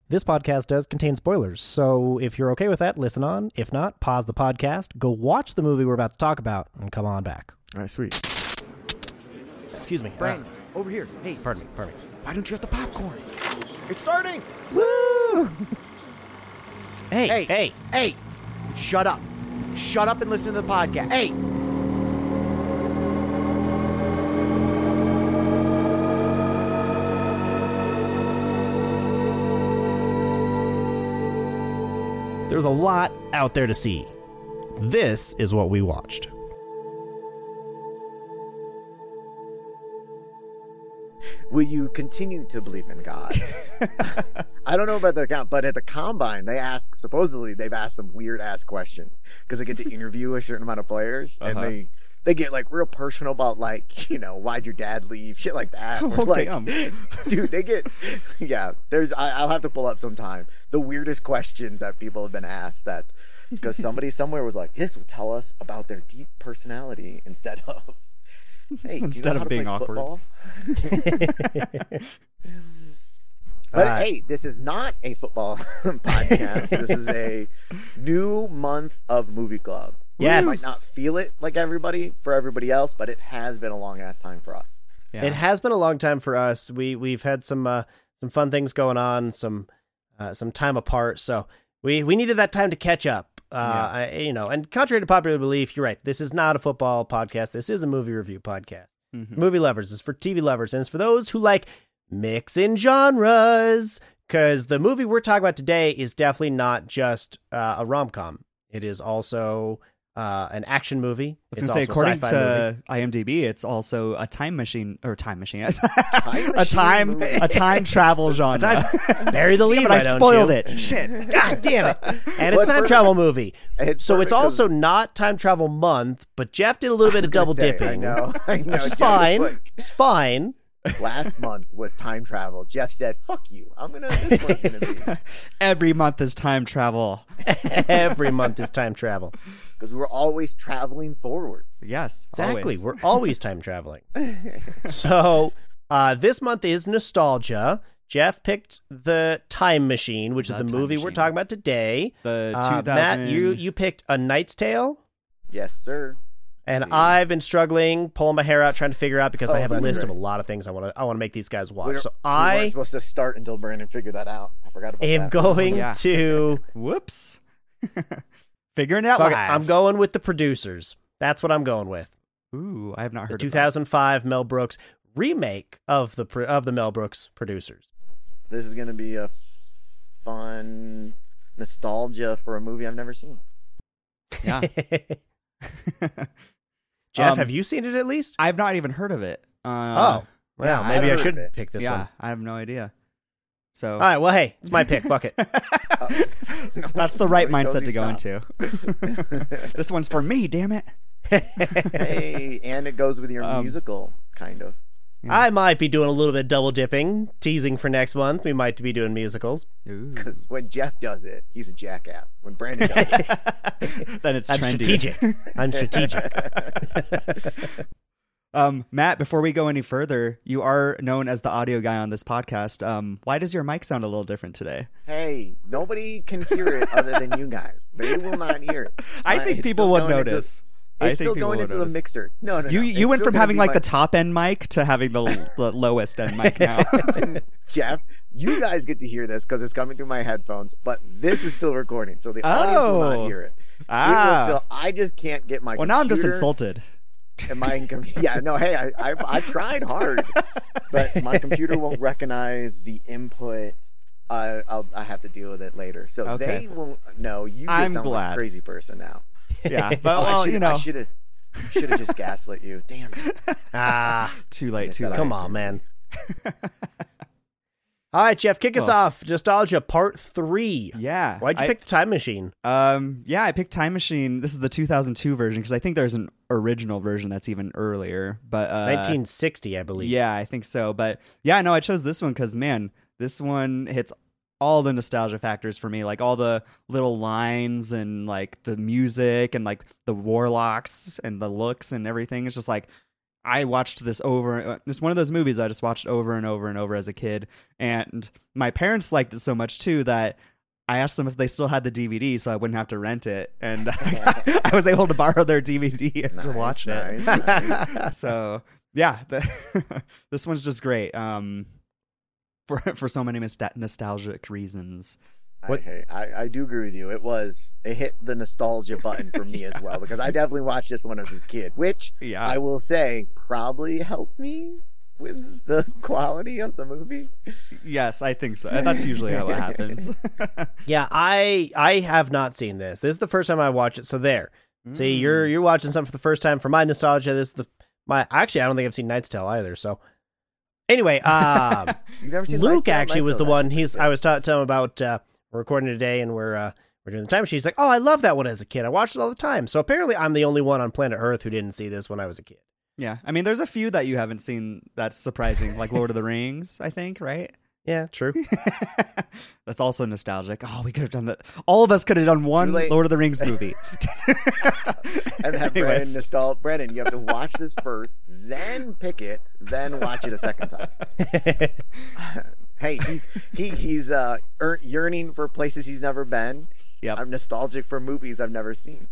This podcast does contain spoilers, so if you're okay with that, listen on. If not, pause the podcast, go watch the movie we're about to talk about, and come on back. All right, sweet. Excuse me. Brandon, over here. Hey, Pardon me. why don't you have the popcorn? It's starting. Woo! Hey. Hey, shut up. Shut up and listen to the podcast. Hey. There's a lot out there to see. This is what we watched. Will you continue to believe in God? I don't know about the account, but at the Combine, supposedly they've asked some weird ass questions because they get to interview a certain amount of players, and they get like real personal about like, why'd your dad leave, shit like that. Or, like, dude, they get, I'll have to pull up sometime the weirdest questions that people have been asked, that because somebody somewhere was like, this will tell us about their deep personality instead of, hey, instead of being awkward. But hey, this is not a football podcast. This is a new month of Movie Club. Yes. We might not feel it like everybody else, but it has been a long ass time for us. Yeah. It has been a long time for us. We've had some fun things going on, some time apart, so we needed that time to catch up. And contrary to popular belief, you're right. This is not a football podcast. This is a movie review podcast. Mm-hmm. Movie lovers is for TV lovers, and it's for those who like mixing genres. Because the movie we're talking about today is definitely not just a rom-com. It is also an action movie. I was going to say, according to IMDb, it's also a time machine, a time travel genre. Bury the lead, but I spoiled it. Shit. God damn it. And it's a time travel movie. It's also not time travel month, but Jeff did a little bit of double dipping. I know. Which is fine. It's fine. Last month was time travel. Jeff said, fuck you. This one's going to be. Every month is time travel. Every month is time travel. Because we're always traveling forwards. Yes, exactly. Always. We're always time traveling. So this month is nostalgia. Jeff picked The Time Machine, which is the movie we're talking about today. The 2000... Matt, you picked A Knight's Tale? Yes, sir. And I've been struggling, pulling my hair out, trying to figure out because I have a list of a great. lot of things I want to make these guys watch. We weren't supposed to start until Brandon figured that out. I forgot about that. am going to... Whoops. Figuring it out live. I'm going with the producers. That's what I'm going with. Ooh, I have not heard the of 2005 Mel Brooks remake of the Mel Brooks producers. This is going to be a fun nostalgia for a movie I've never seen. Yeah. Jeff, have you seen it at least? I've not even heard of it. Maybe I should pick this one. Yeah, I have no idea. So, all right, well, hey, it's my pick. Fuck it. That's the right mindset to go into. This one's for me, damn it. Hey, and it goes with your musical, kind of. Yeah. I might be doing a little bit of double dipping, teasing for next month. We might be doing musicals. Because when Jeff does it, he's a jackass. When Brandon does it, then it's trendy. Strategic. I'm strategic. Matt, before we go any further, you are known as the audio guy on this podcast. Why does your mic sound a little different today? Hey, nobody can hear it other than you guys. They will not hear it. I think people would notice. It's still going into the mixer. No. You went from having like the top end mic to having the lowest end mic now. Jeff, you guys get to hear this because it's coming through my headphones, but this is still recording, so the audience will not hear it. I just can't get my computer. Now I'm just insulted. Hey, I tried hard, but my computer won't recognize the input. I have to deal with it later, so they won't know. You just sound like a crazy person now. Yeah, but I should have just gaslit you. Damn it! Too late. Come on, man. All right, Jeff, kick us off. Nostalgia Part 3. Yeah. Why'd you pick the Time Machine? I picked Time Machine. This is the 2002 version because I think there's an original version that's even earlier. But 1960, I believe. Yeah, I think so. But yeah, no, I chose this one because, man, this one hits all the nostalgia factors for me, like all the little lines and like the music and like the warlocks and the looks and everything. It's just like, I watched this over. It's one of those movies I just watched over and over and over as a kid, and my parents liked it so much too that I asked them if they still had the DVD so I wouldn't have to rent it, and I was able to borrow their DVD and to watch it. Nice. So yeah, this one's just great. For so many nostalgic reasons. I do agree with you. It hit the nostalgia button for me as well, because I definitely watched this when I was a kid, which I will say probably helped me with the quality of the movie. Yes, I think so. That's usually how it happens. Yeah, I have not seen this. This is the first time I watched it. So there. See, you're watching something for the first time. For my nostalgia, this is actually I don't think I've seen Knight's Tale either. So anyway, You've never seen Luke Knight's Tale? actually was Knight's the Tale one. actually I was telling him about we're recording today, and we're doing the time machine. He's like, "Oh, I love that one as a kid. I watched it all the time." So apparently, I'm the only one on planet Earth who didn't see this when I was a kid. Yeah, I mean, there's a few that you haven't seen that's surprising, like Lord of the Rings, I think, right? Yeah, true. That's also nostalgic. Oh, we could have done that. All of us could have done one Lord of the Rings movie. And have Brandon nostalgia. Brandon, you have to watch this first, then pick it, then watch it a second time. Hey, he's yearning for places he's never been. Yep. I'm nostalgic for movies I've never seen.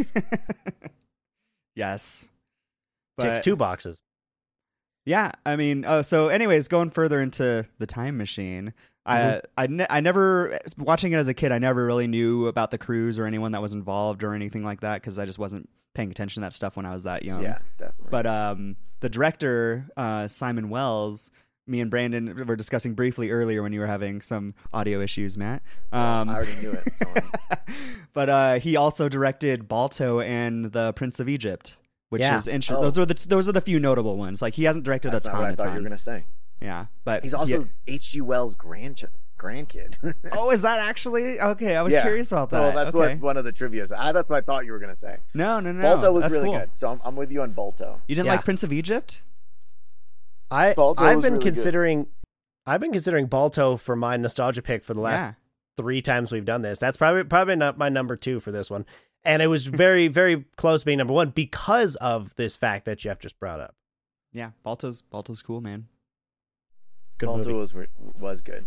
Yes. Ticks 2 boxes. Yeah, I mean, so anyways, going further into the time machine, I never, watching it as a kid, I never really knew about the crews or anyone that was involved or anything like that, because I just wasn't paying attention to that stuff when I was that young. Yeah, definitely. But the director, Simon Wells, me and Brandon were discussing briefly earlier when you were having some audio issues, Matt. I already knew it. But he also directed Balto and The Prince of Egypt, which is interesting. Oh. Those are the few notable ones. Like, he hasn't directed That's a not ton. what I thought you were gonna say. Yeah, but he's also H.G. Wells' grandkid. Oh, is that actually okay? I was curious about that. Well, that's what one of the trivia is. That's what I thought you were gonna say. No. Balto was that's really cool. good, so I'm with you on Balto. You didn't like Prince of Egypt? I've Balto been really considering Balto for my nostalgia pick for the last 3 times we've done this. That's probably not my number 2 for this one. And it was very, very close to being number 1 because of this fact that Jeff just brought up. Yeah, Balto's cool, man. Good Balto movie. was good.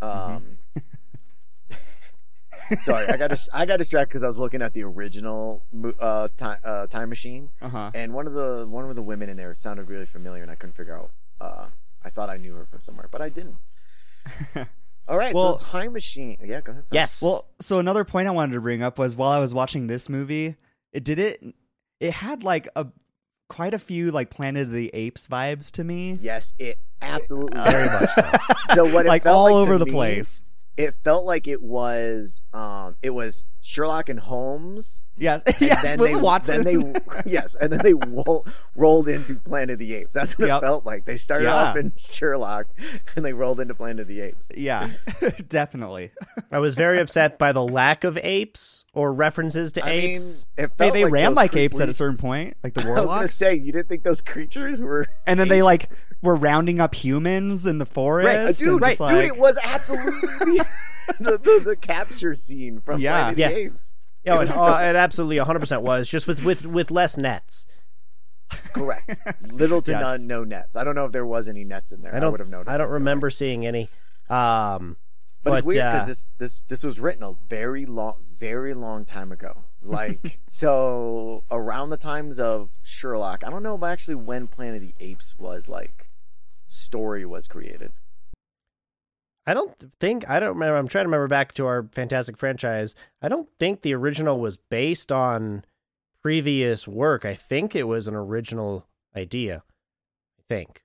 Sorry, I got distracted because I was looking at the original time machine, and one of the women in there sounded really familiar, and I couldn't figure out. I thought I knew her from somewhere, but I didn't. All right, so time machine. Yeah, go ahead. Sorry. Yes. Well, so another point I wanted to bring up was while I was watching this movie, it had like quite a few like Planet of the Apes vibes to me. Yes, it absolutely very much so. So what it like felt all like over to the me, place. It felt like it was Sherlock and Holmes. Yes, and then Watson. and then they rolled into Planet of the Apes. That's what it felt like. They started off in Sherlock, and they rolled into Planet of the Apes. Yeah, definitely. I was very upset by the lack of apes or references to apes. Mean, it felt they like ran like apes at a certain point, like the warlocks. I was going to say, you didn't think those creatures were And then apes? they like were rounding up humans in the forest. Dude, and dude, it was absolutely the capture scene from Planet of the Apes. Yeah, it absolutely 100% was, just with less nets. Correct. Little to no nets. I don't know if there was any nets in there. I would have noticed. I don't remember seeing any. But it's weird because this was written a very long time ago. Like, so around the times of Sherlock. I don't know actually when Planet of the Apes story was created. I don't remember. I'm trying to remember back to our Fantastic franchise. I don't think the original was based on previous work. I think it was an original idea. I think.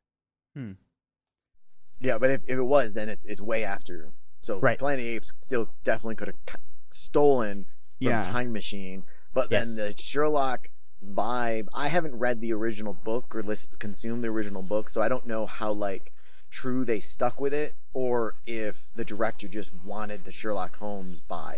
Yeah, but if it was, then it's way after. So Planet of the Apes still definitely could have stolen from Time Machine. But then the Sherlock vibe, I haven't read the original book or consumed the original book, so I don't know how true they stuck with it, or if the director just wanted the Sherlock Holmes vibe.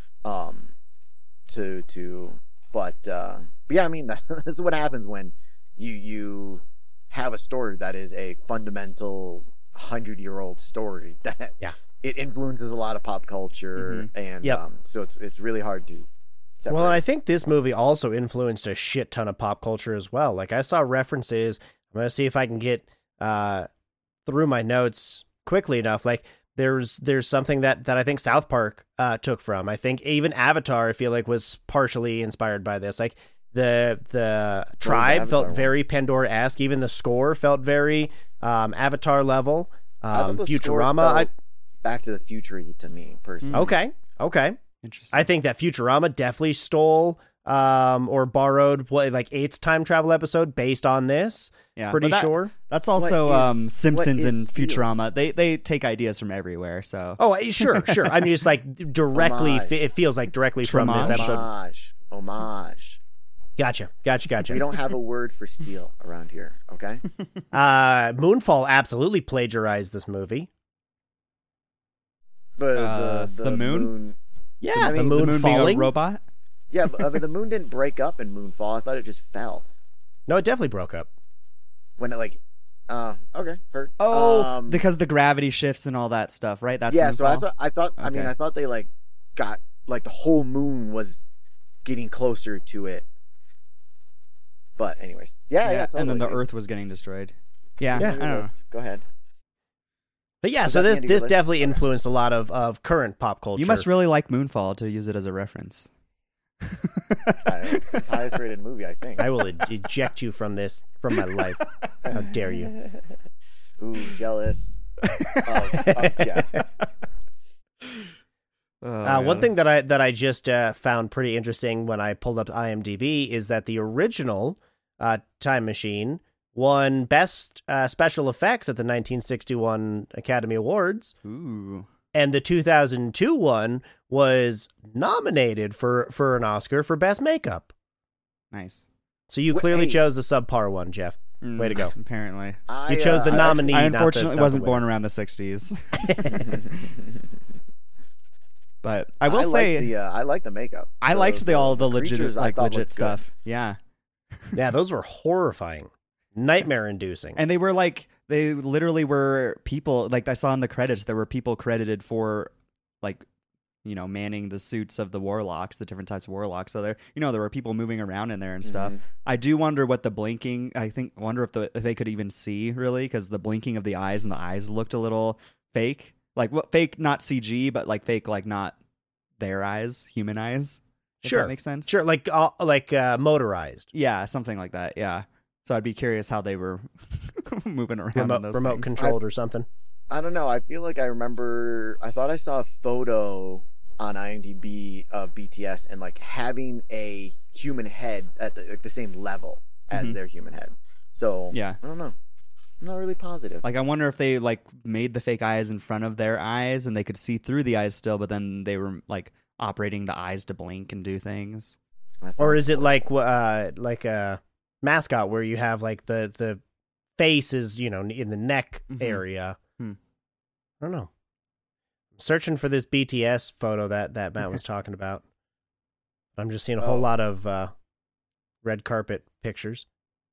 But yeah, I mean, this is what happens when you have a story that is a fundamental 100-year-old story that it influences a lot of pop culture, and so it's really hard to separate. Well, and I think this movie also influenced a shit ton of pop culture as well. Like, I saw references I'm gonna see if I can get through my notes quickly enough. Like there's something that I think South Park took from. I think even Avatar, I feel like, was partially inspired by this. Like the tribe felt very Pandora-esque. Even the score felt very Avatar level. Futurama, Back to the Future to me personally. Okay. Interesting. I think that Futurama definitely stole or borrowed like 8's time travel episode based on this. Yeah, pretty sure. That's also Simpsons and Steel? Futurama. They take ideas from everywhere. So Sure. I mean, it's like directly. It feels like directly from this episode. Homage. Gotcha. We don't have a word for steel around here. Okay. Moonfall absolutely plagiarized this movie. But the moon? Yeah, the moon being falling. a robot. Yeah, but the moon didn't break up in Moonfall. I thought it just fell No, it definitely broke up. when it like. Okay. Heard. Because the gravity shifts and all that stuff, right? That's yeah. So Moonfall? that's what I thought. I mean, Okay. I thought they like got like the whole moon was getting closer to it. But anyways, yeah. Totally. And then the Earth was getting destroyed. Yeah, Yeah. I don't know. Go ahead. But yeah, Was so that the this end of your this list? definitely Okay. influenced a lot of current pop culture. You must really like Moonfall to use it as a reference. It's his highest rated movie, I think. I will eject you from my life. How dare you? Ooh, jealous of Jeff. One thing that I just found pretty interesting when I pulled up IMDb is that the original Time Machine won Best Special Effects at the 1961 Academy Awards, Ooh. and the 2002 one was nominated for an Oscar for Best Makeup. Nice. So you Wait, clearly hey. chose the subpar one, Jeff. Way to go. Apparently. You chose the nominee. I not the- unfortunately not the wasn't winner. born around the 60s. But I will say I like the makeup. I liked all the creatures legit I thought legit looked stuff. Yeah. Yeah, those were horrifying, nightmare-inducing. And they literally were people, like I saw in the credits, there were people credited for like, manning the suits of the warlocks, the different types of warlocks. So there were people moving around in there and stuff. Mhm. I do wonder what the blinking, wonder if they could even see really, because the blinking of the eyes and the eyes looked a little fake. Like what fake, not CG, but like fake, like not their eyes, human eyes. If Sure. that makes sense. Sure, like motorized. Yeah, something like that. Yeah. So I'd be curious how they were moving around. in those remote things. controlled or something. I don't know. I feel like I thought I saw a photo on IMDb of BTS and like having a human head at the same level as Mhm. their human head. So Yeah. I don't know. I'm not really positive. Like I wonder if they like made the fake eyes in front of their eyes and they could see through the eyes still, but then they were like operating the eyes to blink and do things. That Or sounds is it cool. like a mascot where you have like the face is in the neck Mhm. area? Hmm. I don't know. I'm searching for this BTS photo that Matt was talking about. I'm just seeing a whole lot of red carpet pictures.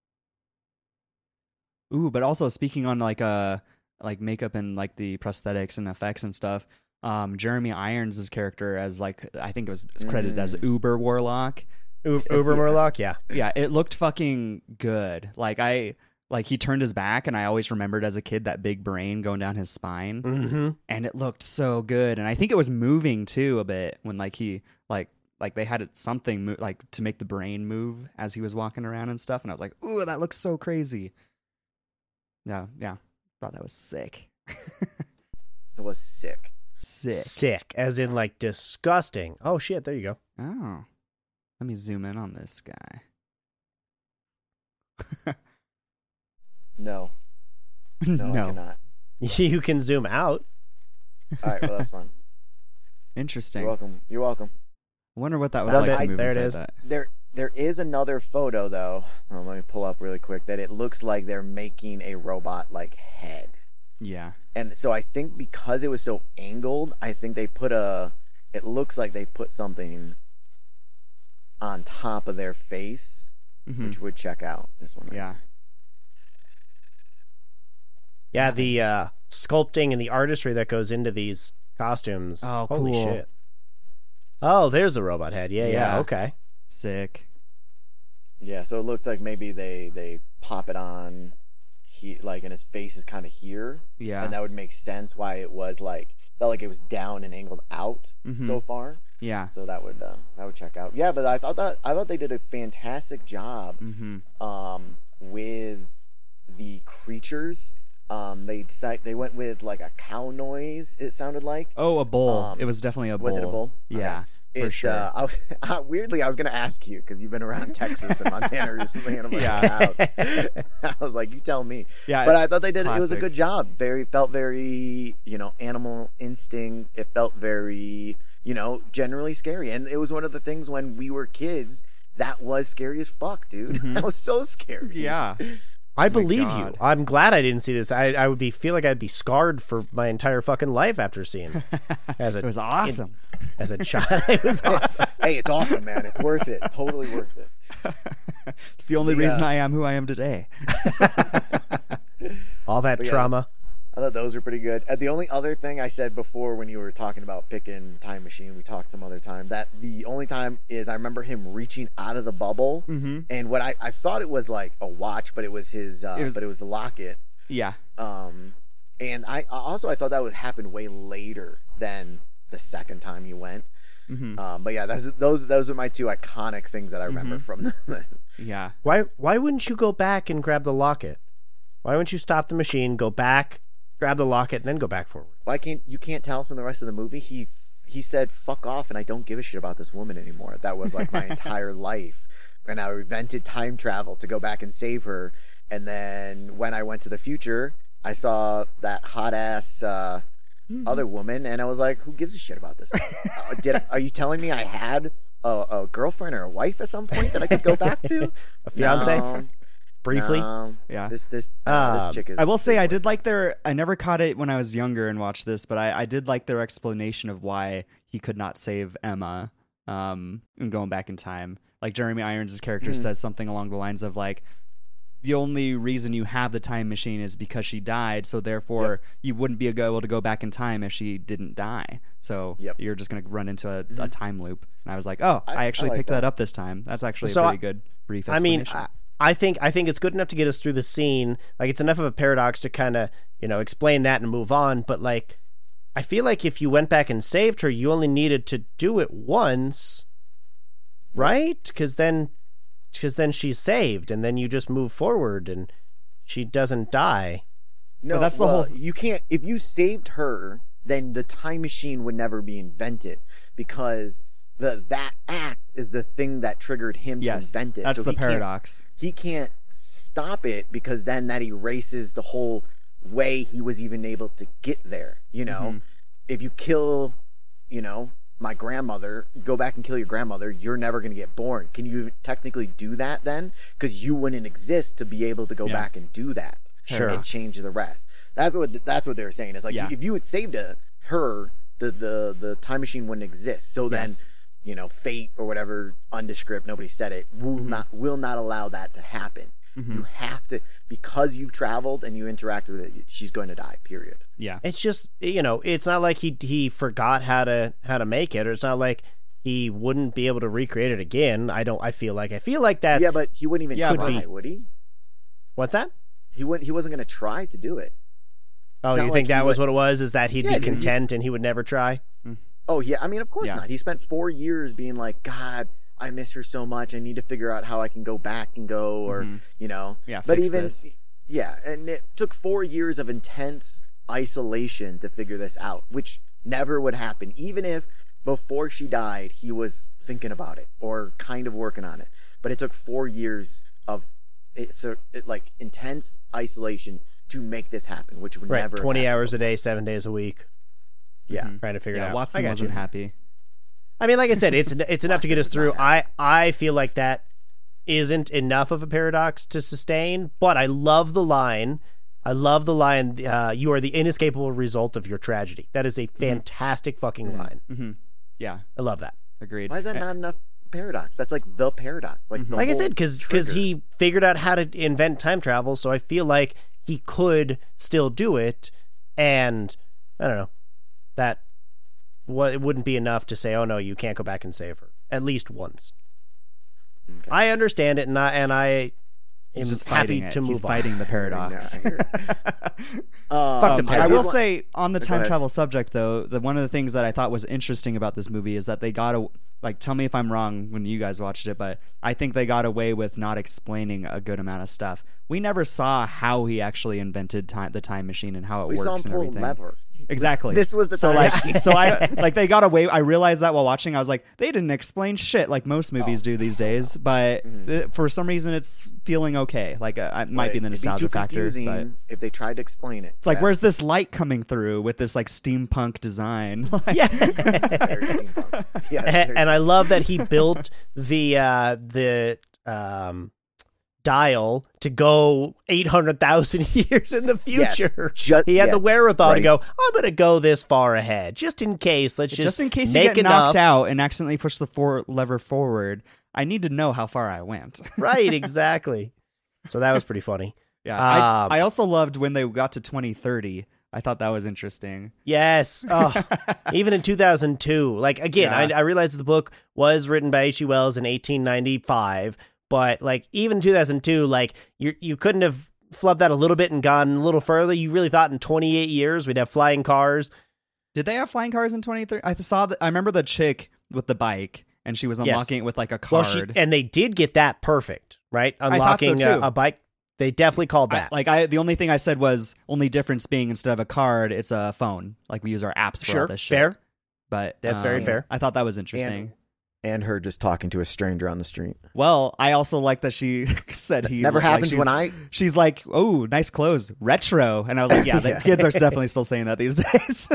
Ooh, but also speaking on like makeup and like the prosthetics and effects and stuff, Jeremy Irons' character as like I think it was credited as Uber Warlock. Uber Murloc, yeah. Yeah, it looked fucking good. Like he turned his back and I always remembered as a kid that big brain going down his spine. Mm-hmm. And it looked so good, and I think it was moving too a bit when like he like they had something like to make the brain move as he was walking around and stuff, and I was like, ooh, that looks so crazy. Yeah, thought that was sick. It was sick. Sick, as in like disgusting. Oh shit, there you go. Oh, let me zoom in on this guy. No, I cannot. You can zoom out. All right, well that's fine. Interesting. You're welcome. I wonder what that was There like it- to move there it inside is. that. There is another photo though. Let me pull up really quick. That it looks like they're making a robot like head. Yeah. And so I think because it was so angled, I think they it looks like they put something on top of their face, Mhm. which would check out this one. Right? Yeah. Yeah, the sculpting and the artistry that goes into these costumes. Oh, holy cool. shit. Oh, there's the robot head. Yeah, Yeah. okay. Sick. Yeah, so it looks like maybe they pop it on and his face is kind of here. Yeah. And that would make sense why it was like, felt like it was down and angled out so far. Yeah. So that would check out. Yeah, but I thought they did a fantastic job with the creatures. They went with like a cow noise. It sounded like. Oh, a bull. It was definitely a bull. Was it a bull? Yeah. Okay. For sure. Weirdly, I was going to ask you because you've been around Texas and Montana recently, and I'm like, I was like, you tell me. Yeah, but I thought they did. classic. It was a good job. Felt very, animal instinct. It felt very, generally scary. And it was one of the things when we were kids that was scary as fuck, dude. That was so scary. Yeah. I believe God. you. I'm glad I didn't see this. I would feel like I'd be scarred for my entire fucking life after seeing it. It was awesome. As a child, it was awesome. Hey, it's awesome, man. It's worth it. Totally worth it. It's the only reason I am who I am today. All that trauma. I thought those were pretty good. The only other thing I said before when you were talking about picking Time Machine, we talked some other time, that the only time is I remember him reaching out of the bubble, and what I thought it was like a watch, but it was his, but it was the locket. Yeah. And I thought that would happen way later than the second time he went. But yeah, those are my two iconic things that I remember from the Yeah. Why wouldn't you go back and grab the locket? Why wouldn't you stop the machine, go back, grab the locket, and then go back forward? Why can't you tell from the rest of the movie? He said, "Fuck off," and I don't give a shit about this woman anymore. That was like my entire life, and I invented time travel to go back and save her. And then when I went to the future, I saw that hot ass other woman, and I was like, "Who gives a shit about this?" Are you telling me I had a girlfriend or a wife at some point that I could go back to? A fiance? No. Briefly? Yeah. This chick is. I will say I did like I never caught it when I was younger and watched this, but I did like their explanation of why he could not save Emma and going back in time. Like Jeremy Irons' character says something along the lines of like, the only reason you have the time machine is because she died, so therefore you wouldn't be able to go back in time if she didn't die. So you're just going to run into a time loop. And I was like, oh, I actually picked that up this time. That's actually a pretty good brief explanation. I think it's good enough to get us through the scene. Like, it's enough of a paradox to kind of, explain that and move on. But like, I feel like if you went back and saved her, you only needed to do it once, right? Because then she's saved, and then you just move forward, and she doesn't die. No, that's the whole. You can't. If you saved her, then the time machine would never be invented, because that act is the thing that triggered him to invent it. That's so the paradox. He can't stop it, because then that erases the whole way he was even able to get there. If you kill, my grandmother, go back and kill your grandmother, you're never going to get born. Can you technically do that then? Because you wouldn't exist to be able to go back and do that. Sure. And change the rest. That's what they were saying. It's like, if you had saved her, the time machine wouldn't exist. So then, fate or whatever, undescript, nobody said it, will not allow that to happen. You have to, because you've traveled and you interact with it, she's going to die, period. Yeah. It's just, it's not like he forgot how to make it, or it's not like he wouldn't be able to recreate it again. I feel like that. Yeah, but he wouldn't even try, would he? What's that? He wasn't going to try to do it. Oh, you think that was what it was? Is that he'd be content and he would never try? Oh, yeah. I mean, of course not. He spent 4 years being like, God, I miss her so much. I need to figure out how I can go back and go, or, Yeah, but fix even, this. yeah. And it took 4 years of intense isolation to figure this out, which never would happen. Even if before she died, he was thinking about it or kind of working on it. But it took 4 years of intense isolation to make this happen, which would never 20 hours a day, 7 days a week. Yeah. Trying to figure it out. Watson wasn't happy. I mean, like I said, it's enough to get us through. I feel like that isn't enough of a paradox to sustain, but I love the line. You are the inescapable result of your tragedy. That is a fantastic fucking line. Mm-hmm. Yeah. I love that. Agreed. Why is that not enough paradox? That's like the paradox. Like I said, because he figured out how to invent time travel, so I feel like he could still do it, and I don't know, that it wouldn't be enough to say, oh no, you can't go back and save her at least once. Okay. I understand it, and I He's just happy fighting it. to move He's on. fighting the paradox. Fuck the I will paradox. say on the Go time ahead. travel subject, though, one of the things that I thought was interesting about this movie is that they got a like. Tell me if I'm wrong when you guys watched it, but I think they got away with not explaining a good amount of stuff. We never saw how he actually invented the time machine and how it We works saw him and pull a everything. lever. Exactly. This was the so time like machine. so I like they got away. I realized that while watching, I was like, they didn't explain shit like most movies do these days. But for some reason, it's feeling okay. Like it might be the nostalgia It'd be too factor. confusing But if they tried to explain it. it's like, where's this light coming through with this like steampunk design? Like, Yeah. Very steampunk. Yeah, And I love that he built the dial to go 800,000 years in the future. He had the wherewithal to go, I'm going to go this far ahead, just in case. Let's just in case you make get enough. knocked out and accidentally push the lever forward, I need to know how far I went. Right, exactly. So that was pretty funny. Yeah, Um, I also loved when they got to 2030. I thought that was interesting. Yes. Oh, even in 2002. Like, again, Yeah. I realized that the book was written by H.G. Wells in 1895, but, like, even 2002, like, you couldn't have flubbed that a little bit and gone a little further. You really thought in 28 years we'd have flying cars. Did they have flying cars in 2030? I remember the chick with the bike, and she was unlocking it with like a card. And they did get that perfect, right? thought so, Unlocking too. a bike. They definitely called that. The only thing I said was only difference being instead of a card, it's a phone. Like we use our apps for all this shit. Fair. But That's very fair. I thought that was interesting. And her just talking to a stranger on the street. Well, I also like that she said he Never like, happens she's- when I. She's like, "Oh, nice clothes, retro," and I was like, "Yeah, the kids are definitely still saying that these days."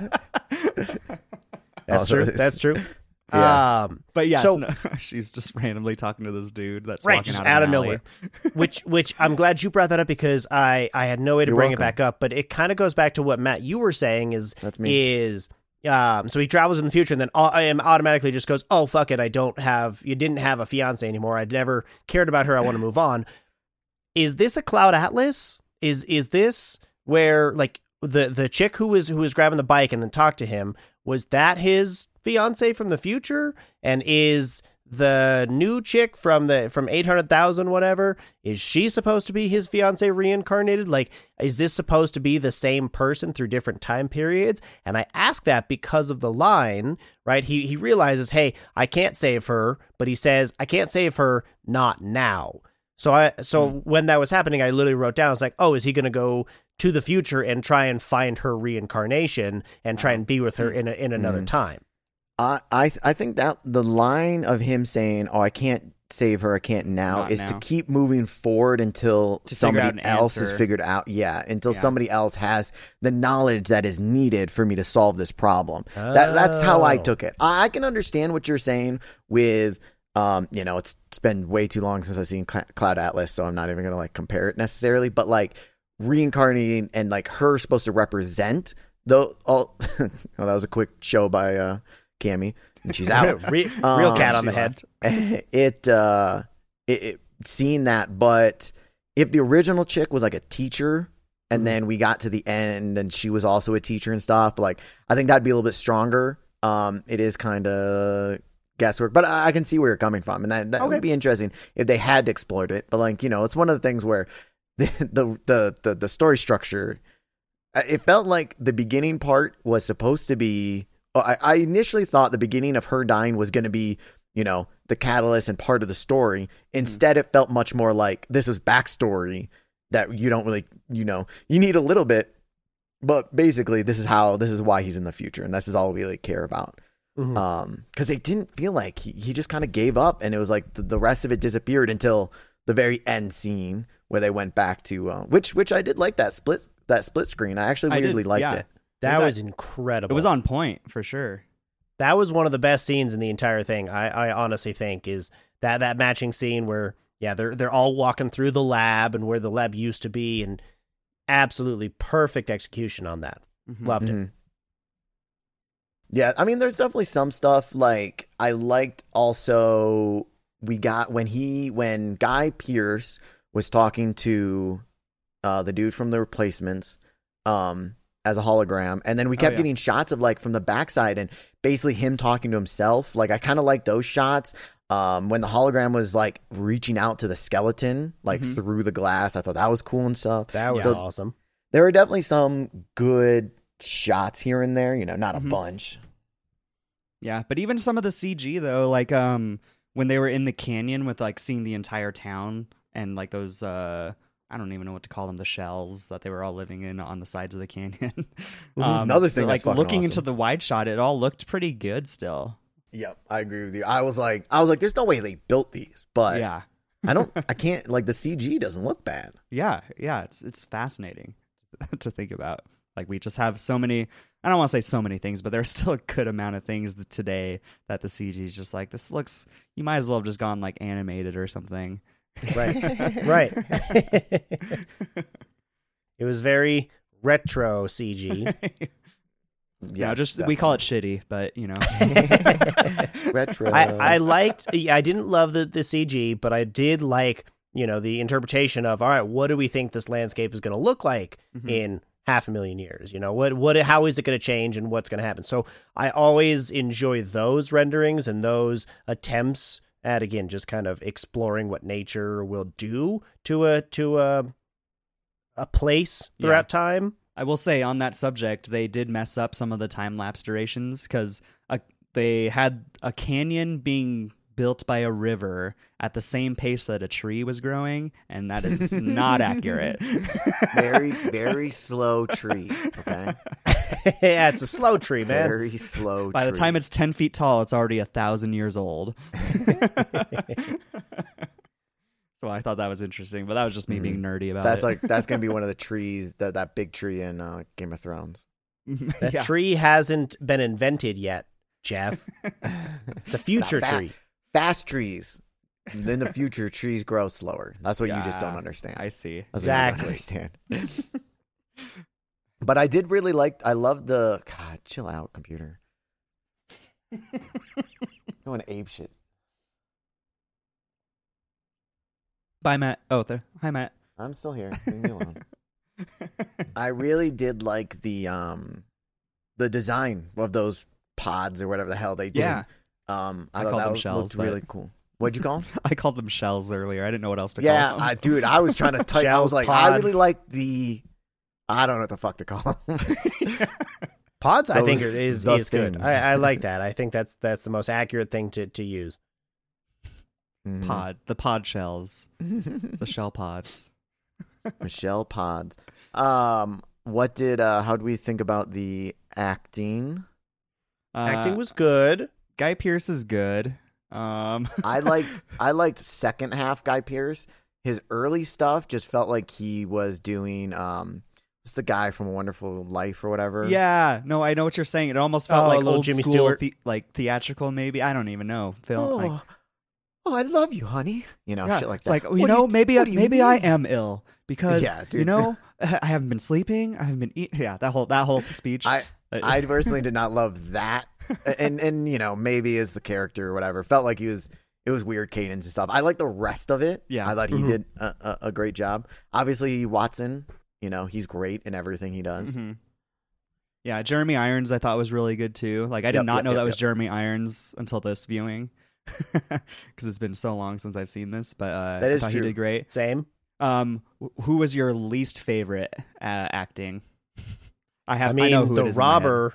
That's Also, true. it's- That's true. Yeah. But yes, So- no, she's just randomly talking to this dude that's Right, walking just out of an alley. nowhere. which I'm glad you brought that up because I had no way to You're bring it welcome. back up, but it kind of goes back to what Matt you were saying That's me. so he travels in the future and then automatically just goes, oh fuck it, you didn't have a fiance anymore. I'd never cared about her. I want to move on. Is this a Cloud Atlas? Is this where like the chick who was grabbing the bike and then talked to him, was that his fiance from the future? And is the new chick from 800,000 whatever, is she supposed to be his fiance reincarnated? Like, is this supposed to be the same person through different time periods? And I ask that because of the line, right? He realizes, hey, I can't save her, but he says, I can't save her, not now. So when that was happening, I literally wrote down, I was like, oh, is he going to go to the future and try and find her reincarnation and try and be with her in another time? I think that the line of him saying, "Oh, I can't save her, I can't now," Not is now. to keep moving forward until To figure out somebody an else has answer. figured out. Yeah, until Yeah. somebody else has the knowledge that is needed for me to solve this problem. That's how I Oh. took it. I can understand what you're saying with. It's been way too long since I've seen Cloud Atlas, so I'm not even gonna like compare it necessarily. But like reincarnating and like her supposed to represent though. Oh, well, that was a quick show by Cammy, and she's out. Real cat on the head. It seeing that, but if the original chick was like a teacher and then we got to the end and she was also a teacher and stuff, like I think that'd be a little bit stronger. It is kind of guesswork, but I can see where you're coming from, and that Okay. would be interesting if they had explored it. But like, it's one of the things where the story structure, it felt like the beginning part was supposed to be. I initially thought the beginning of her dying was going to be, the catalyst and part of the story. Instead, it felt much more like this was backstory that you don't really, you need a little bit, but basically this is why he's in the future, and this is all we really care about. Mhm. Because it didn't feel like he just kind of gave up, and it was like the rest of it disappeared until the very end scene where they went back to which I did like that split screen. I actually weirdly liked it. That was incredible. It was on point for sure. That was one of the best scenes in the entire thing. I honestly think is that matching scene where they're all walking through the lab and where the lab used to be, and absolutely perfect execution on that. Loved it. Mhm. Yeah, I mean, there's definitely some stuff like I liked. Also, we got when Guy Pearce was talking to the dude from The Replacements as a hologram, and then we kept getting shots of like from the backside and basically him talking to himself. Like I kind of like those shots. When the hologram was like reaching out to the skeleton, like through the glass, I thought that was cool and stuff. That was awesome. There were definitely some good shots here and there, not a bunch. Yeah, but even some of the CG though, like when they were in the canyon with like seeing the entire town and like those I don't even know what to call them, the shells that they were all living in on the sides of the canyon. Another thing, like that's looking awesome. into the wide shot, it all looked pretty good still. Yep, I agree with you. I was like, there's no way they built these, but Yeah, I can't, like, the CG doesn't look bad. yeah, it's fascinating to think about. Like we just have so many. I don't want to say so many things, but there's still a good amount of things today that the CG is just like, this looks. You might as well have just gone like animated or something. Right. Right. It was very retro CG. Yeah, Yes, we call it shitty, but retro. I liked. I didn't love the CG, but I did like the interpretation of, all right, what do we think this landscape is going to look like in 500,000 years? How is it going to change and what's going to happen? So I always enjoy those renderings and those attempts at, again, just kind of exploring what nature will do to a place throughout time. I will say on that subject, they did mess up some of the time-lapse durations because they had a canyon being built by a river at the same pace that a tree was growing, and that is not accurate. Very, very slow tree, okay? Yeah, it's a slow tree, man. Very slow By tree. the time it's 10 feet tall, it's already 1,000 years old. So I thought that was interesting, but that was just me being nerdy about it. That's going to be one of the trees, that big tree in Game of Thrones. That tree hasn't been invented yet, Jeff. It's a future tree. Fast trees. And in the future, trees grow slower. That's what you just don't understand. I see. That's what you don't understand. But I did really I love the, God, chill out, computer. Going ape shit. Bye, Matt. Oh, there. Hi, Matt. I'm still here. Leave me alone. I really did like the design of those pods or whatever the hell they did. Yeah. I called thought them that shells, looked really cool. What'd you call them? I called them shells earlier. I didn't know what else to call them. Yeah, dude, I was trying to type. I was like, Pods. I really like I don't know what the fuck to call them. Pods, I think, Those- is those good. things. I like that. I think that's the most accurate thing to use. The pod shells. The shell pods. Michelle Pods. How do we think about the acting? Acting was good. Guy Pearce is good. I liked second half Guy Pearce. His early stuff just felt like he was doing what's the guy from A Wonderful Life or whatever. Yeah, no, I know what you're saying. It almost felt like little old Jimmy school, Stewart. like theatrical, maybe. I don't even know. Film. Oh, I love you, honey. Shit like it's that. like, maybe what do you maybe I mean? am ill because Yeah, dude. I haven't been sleeping. I haven't been eating. Yeah, that whole speech. I personally did not love that, and maybe as the character or whatever, felt like it was weird cadence and stuff. I like the rest of it. Yeah. I thought he did a great job. Obviously, Watson, he's great in everything he does. Mhm. Yeah, Jeremy Irons I thought was really good too. Like I did not know that was Jeremy Irons until this viewing, because it's been so long since I've seen this. But That is I thought true. He did great. Same. Who was your least favorite acting? I know who the it is in my head. robber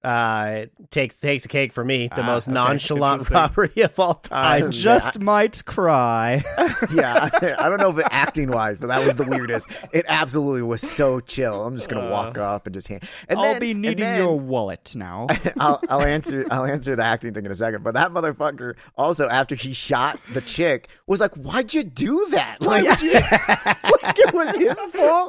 takes the cake for me. The most okay. nonchalant Interesting. robbery of all time. I just might cry. Yeah, I don't know if it acting wise, but that was the weirdest. It absolutely was so chill. I'm just gonna walk up and just hand. And I'll be needing your wallet now. I'll answer the acting thing in a second. But that motherfucker also, after he shot the chick, was like, "Why'd you do that? Like, like it was his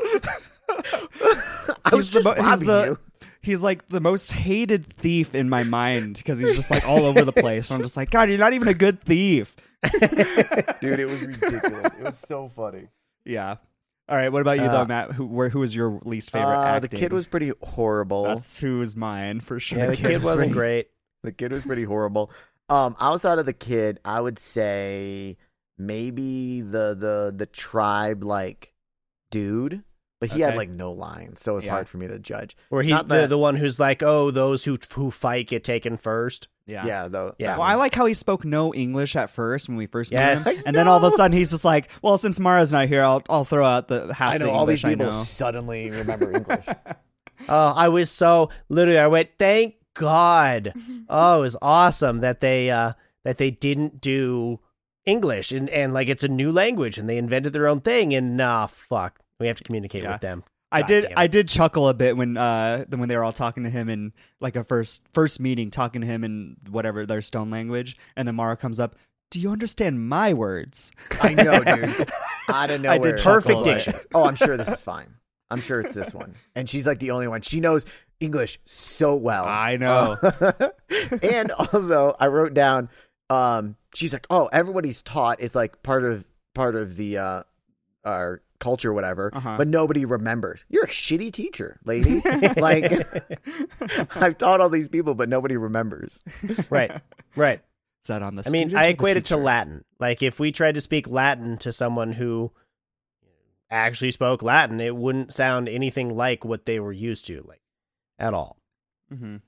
fault." I was just robbing you. He's like the most hated thief in my mind because he's just like all over the place. So I'm just like, God, you're not even a good thief. Dude, it was ridiculous. It was so funny. Yeah. All right. What about you though, Matt? Who was your least favorite The acting? kid was pretty horrible. That's who was mine for sure. Yeah, the kid wasn't great. The kid was pretty horrible. Outside of the kid, I would say maybe the tribe like dude. but he had Okay. like no lines, so it's Yeah. hard for me to judge. Or he Not that- the one who's like, oh, those who fight get taken first. Yeah. Though. Yeah. Well, I like how he spoke no English at first when we first met Yes. him, and then all of a sudden he's just like, "Well, since Mara's not here, I'll throw out the half." I know the all these English people I know. suddenly remember English. Oh, I was so literally. I went, thank God. Oh, it was awesome that they didn't do English and like it's a new language and they invented their own thing. And fuck, we have to communicate Yeah. with them. I God did. damn it. I did chuckle a bit when they were all talking to him in like a first meeting, talking to him in whatever their stone language, and then Mara comes up. Do you understand my words? I know, dude. Out of I nowhere. did Perfect chuckle, diction. Oh, I'm sure this is fine. I'm sure it's this one. And she's like the only one. She knows English so well. I know. And also, I wrote down. She's like, oh, everybody's taught. It's like part of the our culture, or whatever. Uh-huh. But nobody remembers. You're a shitty teacher, lady. Like, I've taught all these people, but nobody remembers. Right. Right. Is that on the? I mean, student I or the equate it to teacher? Latin. Like if we tried to speak Latin to someone who actually spoke Latin, it wouldn't sound anything like what they were used to, like at all. Mhm.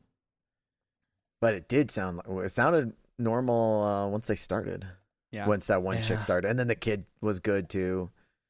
But it did sound like it sounded normal once they started. Yeah. Once that one Yeah. chick started, and then the kid was good too.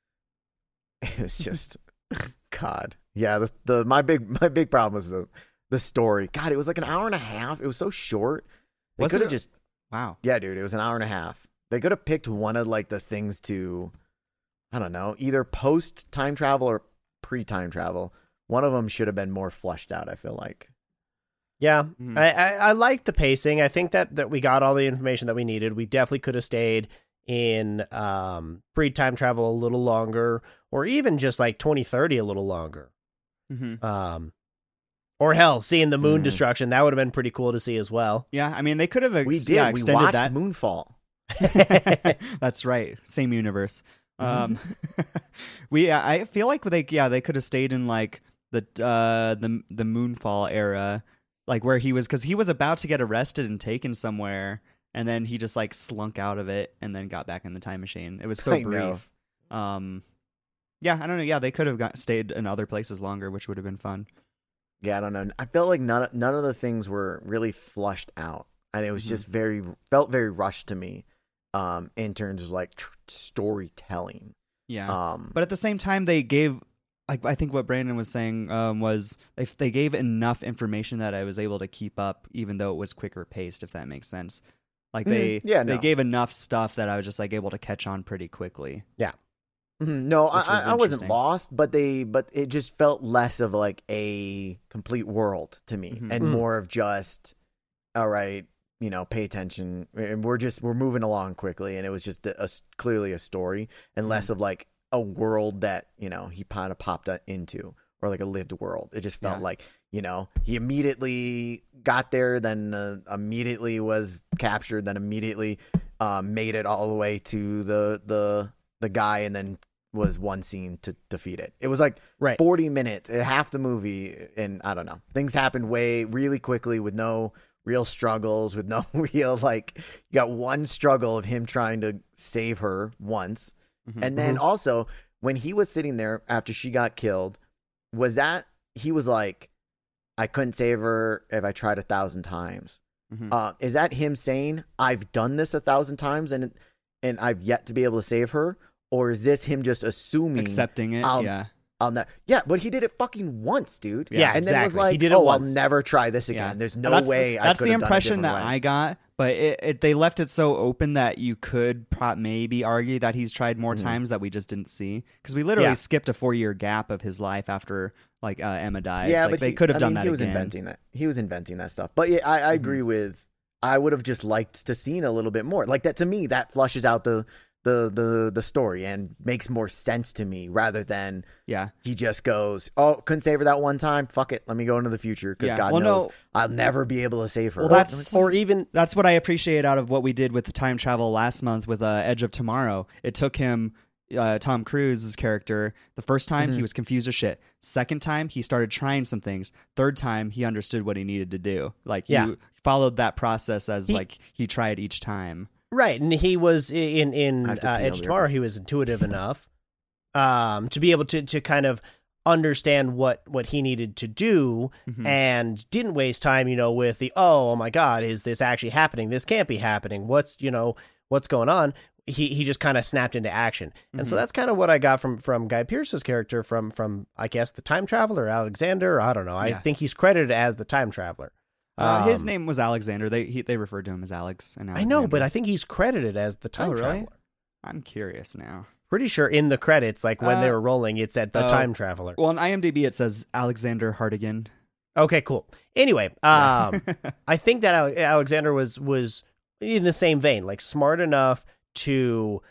It was just, God, yeah. My big problem was the story. God, it was like an hour and a half. It was so short. They Was could have it? just, Wow. yeah, dude. It was an hour and a half. They could have picked one of like the things to, I don't know, either post time travel or pre time travel. One of them should have been more fleshed out. I feel like. Yeah, Mhm. I liked the pacing. I think that we got all the information that we needed. We definitely could have stayed in pre-time travel a little longer, or even just like 2030 a little longer. Mhm. Or hell, seeing the moon Mhm. destruction, that would have been pretty cool to see as well. Yeah. I mean, they could have. We did. Yeah, we extended watched that. Moonfall. That's right. Same universe. Mm-hmm. I feel like they could have stayed in like the Moonfall era, like where he was, because he was about to get arrested and taken somewhere, and then he just like slunk out of it and then got back in the time machine. It was so I know. brief. Yeah, I don't know. Yeah, they could have stayed in other places longer, which would have been fun. Yeah, I don't know. I felt like none of the things were really flushed out, and it was Mhm. just felt very rushed to me, in terms of like storytelling. Yeah. But at the same time, they gave, like, I think what Brandon was saying was they gave enough information that I was able to keep up, even though it was quicker paced, if that makes sense. Like they gave enough stuff that I was just like able to catch on pretty quickly. No, Which was I wasn't interesting. lost, but it just felt less of like a complete world to me, Mhm. and Mm. more of just, all right, pay attention, and we're moving along quickly, and it was just clearly a story, and less of like a world that he kind of popped into, or like a lived world. It just felt Yeah. like he immediately got there, then immediately was captured, then immediately made it all the way to the guy, and then was one scene to defeat it. It was like Right. 40 minutes, half the movie, and I don't know. Things happened really quickly with no real struggles, with no real, like, you got one struggle of him trying to save her once. Mhm. And then also, when he was sitting there after she got killed, he was like, I couldn't save her if I tried 1,000 times. Mhm. Is that him saying, I've done this 1,000 times and I've yet to be able to save her? Or is this him just assuming Accepting it, I'll- yeah. Yeah, but he did it fucking once, dude. Yeah, and then it was exactly. like, He did it I'll once. never try this again. Yeah. There's no That's way I That's could the have done impression a that different way. I got, but they left it so open that you could maybe argue that he's tried more times that we just didn't see, because we literally Yeah. skipped a 4-year gap of his life after like Emma died. Yeah, It's like but they could have done that he was again. inventing that. He was inventing that stuff. But yeah, I agree with. I would have just liked to seen a little bit more. Like that, to me, that flushes out the story and makes more sense to me, rather than Yeah. he just goes, "Oh, couldn't save her that one time. Fuck it, let me go into the future because Yeah. God Well, knows no. I'll never be able to save her." Well, that's- Or even That's what I appreciate out of what we did with the time travel last month with Edge of Tomorrow. It took him, Tom Cruise's character, the first time he was confused as shit. Second time he started trying some things. Third time he understood what he needed to do. Like he Yeah. followed that process as like he tried each time. right, and he was in I have to pee, I'll Edge be Tomorrow. right He was intuitive enough to be able to kind of understand what he needed to do and didn't waste time, with the, oh my God, is this actually happening? This can't be happening. What's going on? He just kind of snapped into action. And so that's kind of what I got from Guy Pearce's character from I guess the time traveler, Alexander. I don't know. I think he's credited as the time traveler. His name was Alexander. They referred to him as Alex. And I know, but I think he's credited as the time traveler. I'm curious now. Pretty sure in the credits, like when they were rolling, it said the time traveler. Well, on IMDb it says Alexander Hartigan. Okay, cool. Anyway, I think that Alexander was in the same vein, like smart enough to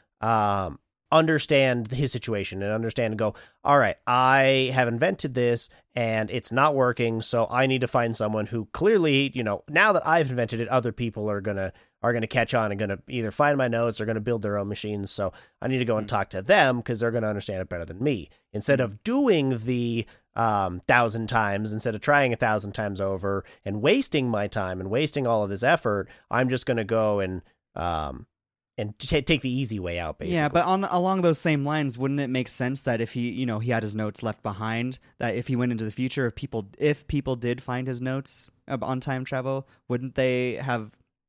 understand his situation and understand and go, all right, I have invented this and it's not working, so I need to find someone who clearly, now that I've invented it, other people are gonna catch on and gonna either find my notes or gonna build their own machines. So I need to go and talk to them because they're gonna understand it better than me. Instead of doing the 1,000 times, instead of trying 1,000 times over and wasting my time and wasting all of this effort, I'm just gonna go and take the easy way out, basically. Yeah, but along those same lines, wouldn't it make sense that if he had his notes left behind, that if he went into the future, if people did find his notes on time travel, wouldn't he have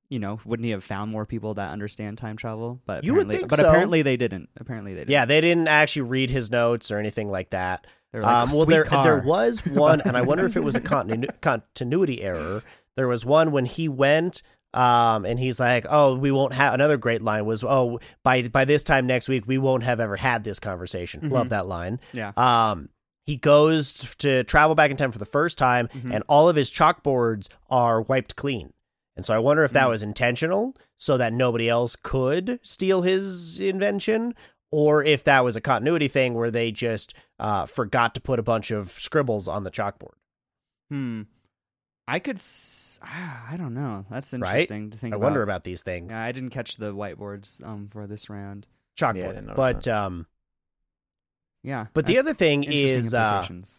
found more people that understand time travel? But you would think so. Apparently they didn't. Yeah, they didn't actually read his notes or anything like that. They're like, there was one, and I wonder if it was a continuity error. There was one when he went. And he's like, oh, we won't have, another great line was, oh, by this time next week, we won't have ever had this conversation. Love that line. Yeah. He goes to travel back in time for the first time and all of his chalkboards are wiped clean. And so I wonder if that was intentional so that nobody else could steal his invention, or if that was a continuity thing where they just forgot to put a bunch of scribbles on the chalkboard. I don't know. That's interesting to think about. I wonder about these things. Yeah, I didn't catch the whiteboards for this round. Chalkboard. Yeah, I didn't notice but that. Yeah. But the other thing is the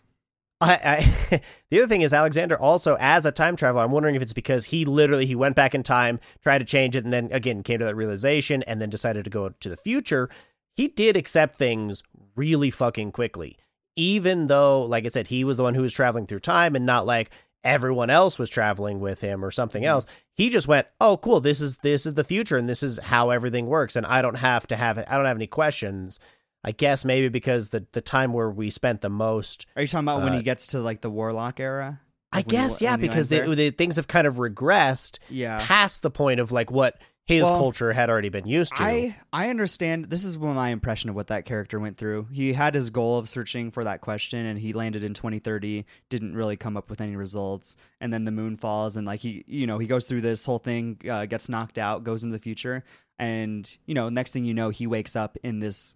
other thing is Alexander also, as a time traveler, I'm wondering if it's because he went back in time, tried to change it, and then again came to that realization and then decided to go to the future. He did accept things really fucking quickly. Even though, like I said, he was the one who was traveling through time and not like everyone else was traveling with him or something else. He just went, oh, cool, this is the future and this is how everything works. And I don't have to have it. I don't have any questions. I guess maybe because the time where we spent the most. Are you talking about when he gets to like the Warlock era? Like I guess, yeah, because the things have kind of regressed past the point of like what his culture had already been used to. I understand. This is my impression of what that character went through. He had his goal of searching for that question, and he landed in 2030, didn't really come up with any results. And then the moon falls, and like he goes through this whole thing, gets knocked out, goes into the future, and next thing you know, he wakes up in this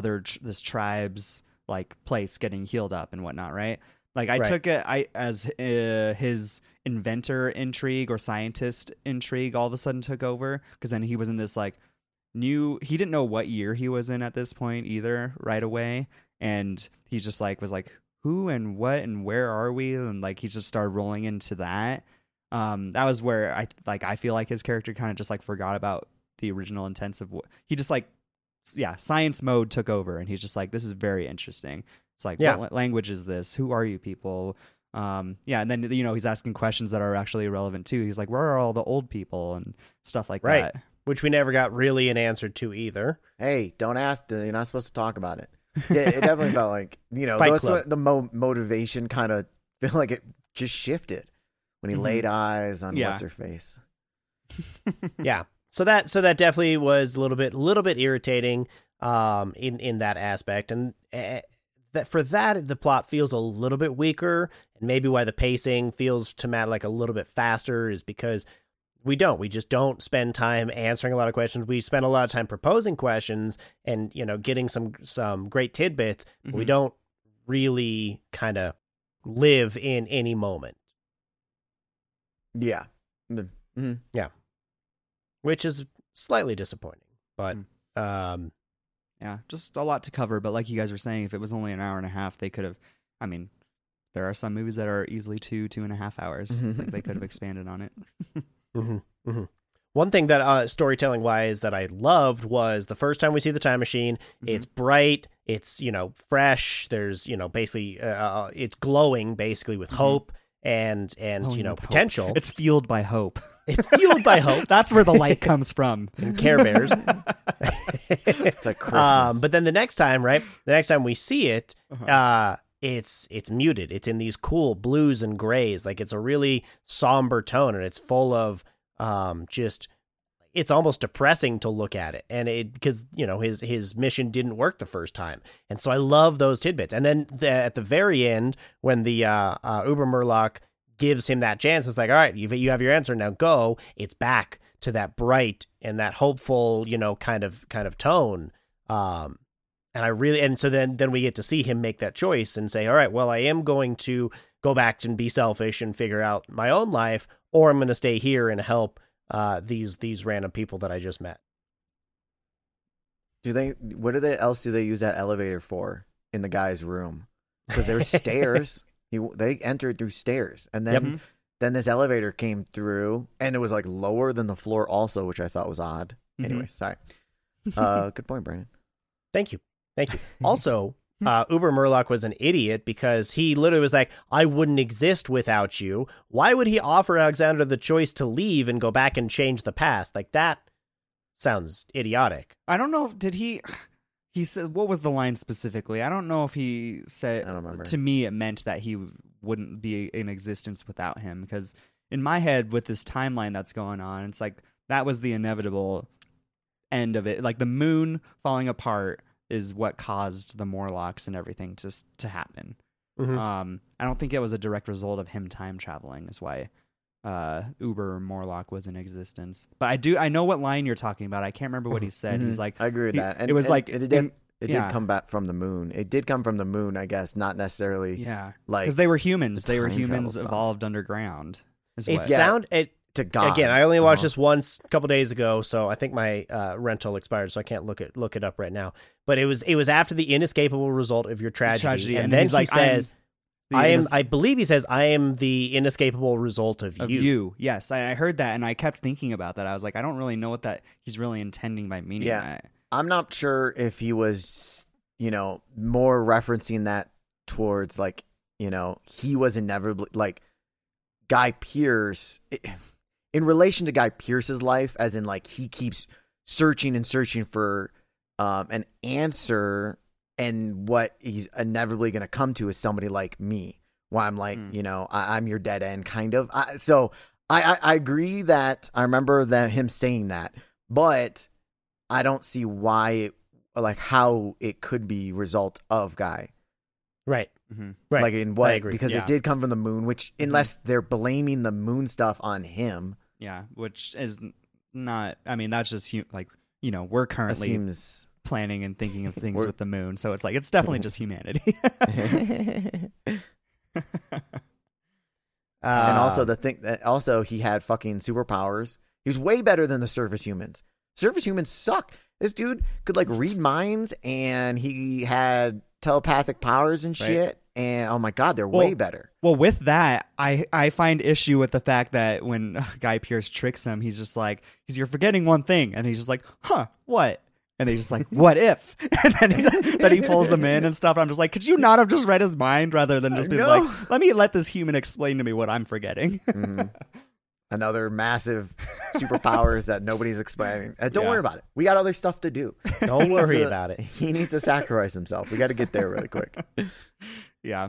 tribe's like place, getting healed up and whatnot, right? Like I took it as his inventor intrigue or scientist intrigue all of a sudden took over, because then he was in this like he didn't know what year he was in at this point either right away, and he just like was like, who and what and where are we, and like he just started rolling into that. That was where I feel like his character kind of just like forgot about the original intents of what he just like science mode took over, and he's just like, this is very interesting. It's like, what language is this? Who are you people? And then he's asking questions that are actually relevant too. He's like, where are all the old people and stuff like that? Which we never got really an answer to either. Hey, don't ask. You're not supposed to talk about it. Yeah, it definitely felt like the motivation kind of feel like it just shifted when he laid eyes on what's her face. Yeah. So that definitely was a little bit irritating in that aspect, and that for that the plot feels a little bit weaker, and maybe why the pacing feels to Matt like a little bit faster is because we just don't spend time answering a lot of questions. We spend a lot of time proposing questions and getting some great tidbits. But we don't really kind of live in any moment. Yeah. Yeah. Which is slightly disappointing, but yeah, just a lot to cover. But like you guys were saying, if it was only an hour and a half, they could have. I mean, there are some movies that are easily 2.5 hours. Like they could have expanded on it. One thing that storytelling wise that I loved was the first time we see the time machine. It's bright, it's fresh. There's basically it's glowing basically with hope and potential. It's fueled by hope. It's fueled by hope. That's where the light comes from. And Care Bears. It's like Christmas. But then the next time we see it, it's muted. It's in these cool blues and grays. Like, it's a really somber tone, and it's full of it's almost depressing to look at it, and because his mission didn't work the first time, and so I love those tidbits. And then at the very end, when the Uber Murloc gives him that chance, it's like, all right, you have your answer now, go. It's back to that bright and that hopeful, kind of tone. And so then we get to see him make that choice and say, all right, well, I am going to go back and be selfish and figure out my own life, or I'm going to stay here and help these random people that I just met. What else do they use that elevator for in the guy's room? Because there's stairs. They entered through stairs, and then this elevator came through, and it was like lower than the floor also, which I thought was odd. Anyway, sorry. Good point, Brandon. Thank you. Also, Uber Murloc was an idiot because he literally was like, I wouldn't exist without you. Why would he offer Alexander the choice to leave and go back and change the past? Like, that sounds idiotic. I don't know. Did he said, what was the line specifically? I don't know if he said, I don't remember. To me, it meant that he wouldn't be in existence without him. Because in my head, with this timeline that's going on, it's like, that was the inevitable end of it. Like, the moon falling apart is what caused the Morlocks and everything to happen. I don't think it was a direct result of him time traveling. Is why Uber Morlock was in existence. But I know what line you're talking about. I can't remember what he said. He's like, I agree with that. And it was like it did come back from the moon. It did come from the moon, I guess, not necessarily. Yeah, like because they were humans. They were time travel humans stuff. evolved underground. To gods. Again, I only watched this once a couple days ago, so I think my rental expired, so I can't look it up right now. But it was after the inescapable result of your tragedy, and then he says, I believe he says, I am the inescapable result of you. Yes, I heard that, and I kept thinking about that. I was like, I don't really know what that he's really intending by meaning that. I'm not sure if he was, more referencing that towards like, he was inevitably like Guy Pearce. In relation to Guy Pearce's life, as in like he keeps searching and searching for an answer, and what he's inevitably going to come to is somebody like me, where I'm like, I'm your dead end kind of. So I agree that I remember him saying that, but I don't see why how it could be result of Guy. Right. Right. Like in what? I agree. Because it did come from the moon, which unless they're blaming the moon stuff on him. Yeah, which is not. I mean, that's just we're currently planning and thinking of things with the moon, so it's like it's definitely just humanity. And also the thing that also he had fucking superpowers. He was way better than the surface humans. Surface humans suck. This dude could like read minds, and he had telepathic powers and shit. Right. And oh my god, they're way better. Well, with that, I find issue with the fact that when Guy Pearce tricks him, he's just like, you're forgetting one thing, and he's just like, huh, what? And he's just like, what if? And then he pulls them in and stuff. And I'm just like, could you not have just read his mind rather than just be like, let this human explain to me what I'm forgetting? Another massive superpowers that nobody's explaining. Don't worry about it. We got other stuff to do. Don't worry about it. He needs to sacrifice himself. We got to get there really quick. Yeah.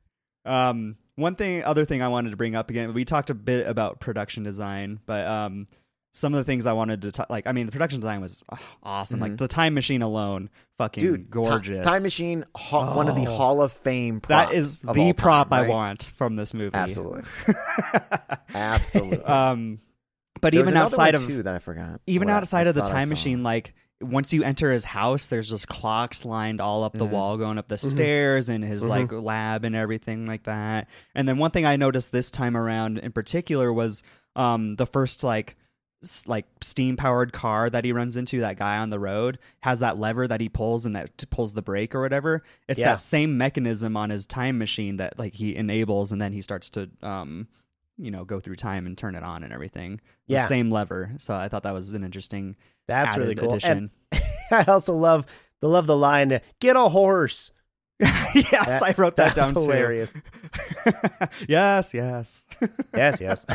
Other thing I wanted to bring up again, we talked a bit about production design, but some of the things I wanted to talk, like, I mean, the production design was awesome. Like the time machine alone, fucking gorgeous. Time machine, one of the Hall of Fame props. That is the prop I want from this movie. Absolutely. Absolutely. But even outside of that I forgot. Even outside of the time machine, like once you enter his house, there's just clocks lined all up the wall, going up the stairs, and his like lab and everything like that. And then one thing I noticed this time around in particular was the first like steam powered car that he runs into, that guy on the road has that lever that he pulls and that pulls the brake or whatever. It's that same mechanism on his time machine that like he enables, and then he starts to go through time and turn it on and everything. Yeah. The same lever. So I thought that was an interesting That's added really cool. addition. And I also love the line, "Get a horse." Yes, I wrote that That's down hilarious. too. Yes. Yes, yes.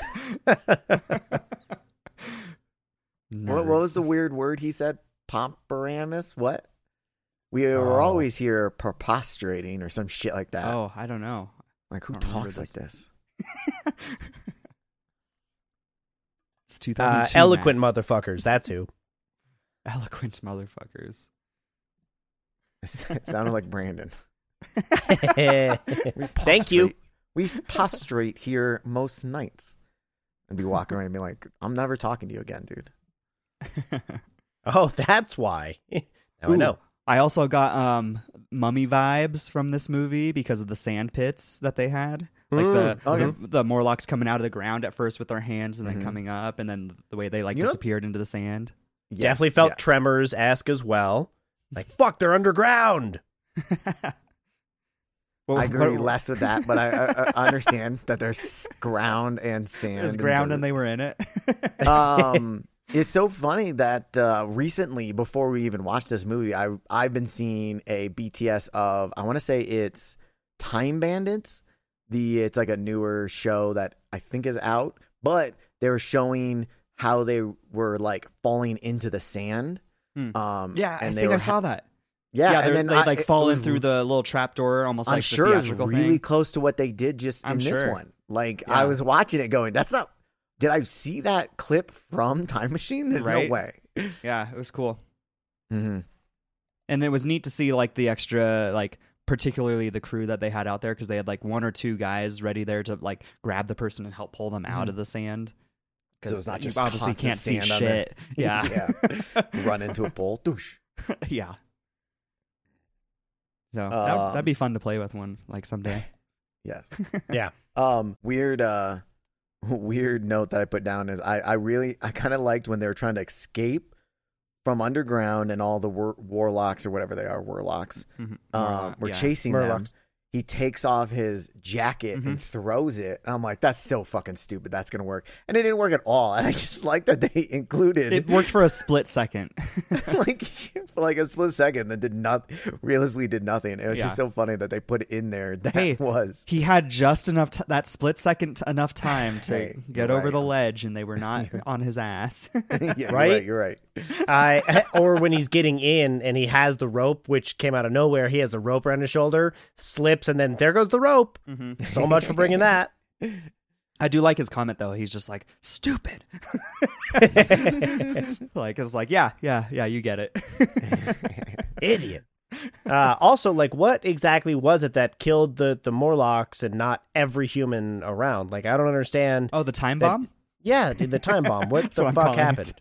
What was the weird word he said? Pomporamus? What? We were always here prepostrating or some shit like that. Oh, I don't know. Like, who I don't talks remember like this? It's 2002. Eloquent Matt. motherfuckers. That's who. Eloquent motherfuckers. It sounded like Brandon. Thank you. We prostrate here most nights. And be walking around and be like, I'm never talking to you again, dude. Oh, that's why. Now I Ooh, know. I also got mummy vibes from this movie because of the sand pits that they had. Like the Morlocks coming out of the ground at first with their hands and then coming up, and then the way they disappeared into the sand. Yes, Definitely felt Tremors-esque as well. Like, fuck, they're underground. I agree less with that, but I understand that there's ground and sand. There's ground and they were in it. It's so funny that recently, before we even watched this movie, I've been seeing a BTS of, I want to say it's Time Bandits. It's like a newer show that I think is out, but they were showing how they were like falling into the sand. Yeah, and I saw that. Yeah, and then they fall in through the little trapdoor, almost I'm like sure the it's theatrical really thing. close to what they did just in this one. Like, Yeah. I was watching it going, that's not. Did I see that clip from Time Machine? There's no way. Yeah, it was cool. Mm-hmm. And it was neat to see like the extra, like particularly the crew that they had out there, because they had like one or two guys ready there to like grab the person and help pull them out of the sand. So it's not just you obviously constant can't see sand on shit. there. Yeah. Run into a pole. Doosh. Yeah. So that'd be fun to play with one like someday. Yes. Yeah. Weird note that I put down is I kind of liked when they were trying to escape from underground and all the warlocks or whatever they are, warlocks, were chasing them. He takes off his jacket and throws it. And I'm like, that's so fucking stupid. That's going to work. And it didn't work at all. And I just like that they included. It worked for a split second. for like a split second that realistically did nothing. It was just so funny that they put it in there. He had just enough, that split second enough time to get over right. the ledge, and they were not on his ass. Yeah, right? You're right. Or when he's getting in and he has the rope, which came out of nowhere, he has the rope around his shoulder, slips, and then there goes the rope. So much for bringing that. I do like his comment though. He's just like, stupid. Like, it's like, yeah, you get it. Idiot. Also, like, what exactly was it that killed the Morlocks and not every human around? Like, I don't understand. Oh, the time bomb? Yeah, the time bomb. What the what fuck happened?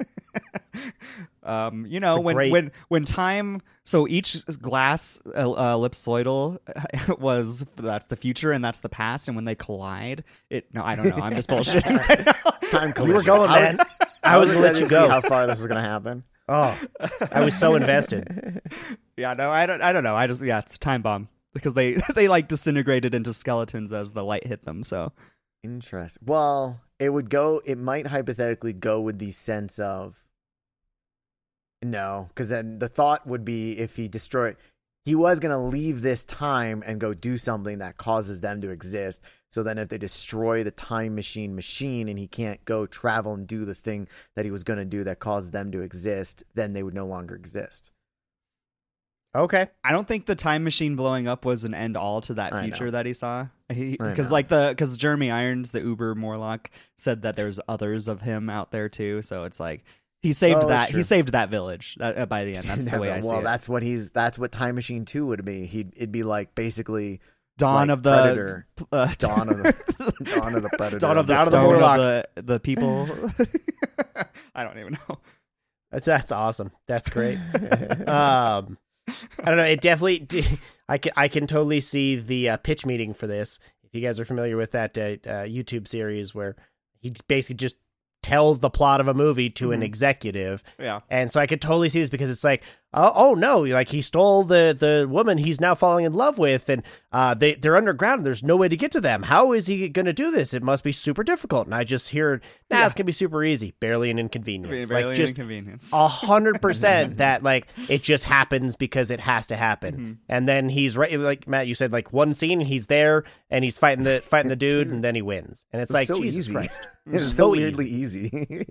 When time, so each glass ellipsoidal that's the future and that's the past, and when they collide, I don't know. I'm just bullshitting. Time collision. You were going, man. I was going to let you go. See how far this was going to happen. Oh, I was so invested. Yeah, no, I don't know. It's a time bomb because they like disintegrated into skeletons as the light hit them. So interesting. Well, it might hypothetically go with the sense of no, because then the thought would be if he was going to leave this time and go do something that causes them to exist. So then if they destroy the time machine and he can't go travel and do the thing that he was going to do that caused them to exist, then they would no longer exist. Okay. I don't think the time machine blowing up was an end all to that future that he saw. Because Jeremy Irons, the Uber Morlock, said that there's others of him out there too. So it's like he saved that. Sure. He saved that village by the end. That's the way I see it. Well, that's what Time Machine 2 would be. It'd be like basically Dawn of the Predator. Dawn of the Predator. Dawn of the Morlocks. The people. I don't even know. That's awesome. That's great. I don't know. It definitely. I can totally see the pitch meeting for this. If you guys are familiar with that YouTube series where he basically just tells the plot of a movie to an executive. Yeah. And so I could totally see this because it's like, oh no, like he stole the woman he's now falling in love with, and they're underground and there's no way to get to them. How is he going to do this? It must be super difficult. And I just hear, it's gonna be super easy, barely an inconvenience. Barely like an just inconvenience. 100% that like it just happens because it has to happen. And then he's right, like Matt, you said, like one scene he's there and he's fighting the dude, and then he wins. And it's like, so Jesus easy. Christ. It's so weirdly easy.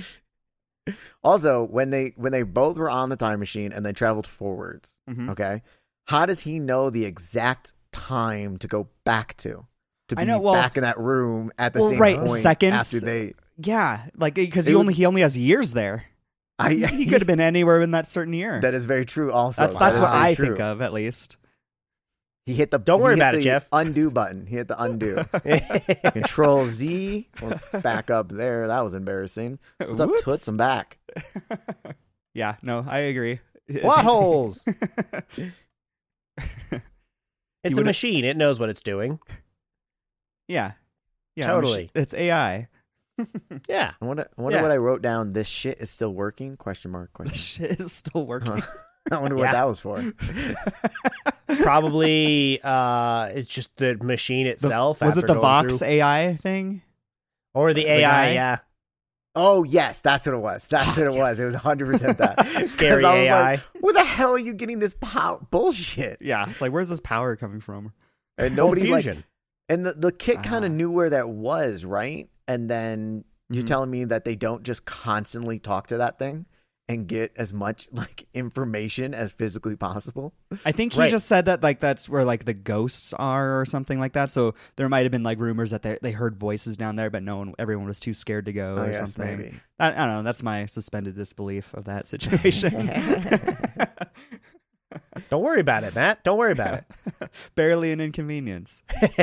Also, when they both were on the time machine and they traveled forwards, okay, how does he know the exact time to go back to be back in that room at the same point seconds after they? Yeah, like because he only has years there. He could have been anywhere in that certain year. That is very true. Also, that's what I think of, at least. He hit the. Don't worry about it, Jeff. Undo button. He hit the undo. Control Z. Let's back up there. That was embarrassing. What's up, Toots? I'm back. Yeah, no, I agree. Plot holes. It's a machine. It knows what it's doing. Yeah. Totally. It's AI. Yeah. I wonder what I wrote down. This shit is still working? Question mark. This shit is still working. I wonder what that was for. Probably it's just the machine itself. Was it the Vox AI thing? Or the AI, yeah. Oh, yes. That's what it was. That's what it was. It was 100% that. Scary AI. Like, where the hell are you getting this bullshit? Yeah. It's like, where's this power coming from? And nobody and the kid kind of knew where that was, right? And then you're telling me that they don't just constantly talk to that thing and get as much like information as physically possible. I think he just said that like that's where like the ghosts are or something like that. So there might have been like rumors that they heard voices down there, but everyone was too scared to go or something. Maybe. I don't know. That's my suspended disbelief of that situation. Don't worry about it, Matt. Don't worry about it. Barely an inconvenience.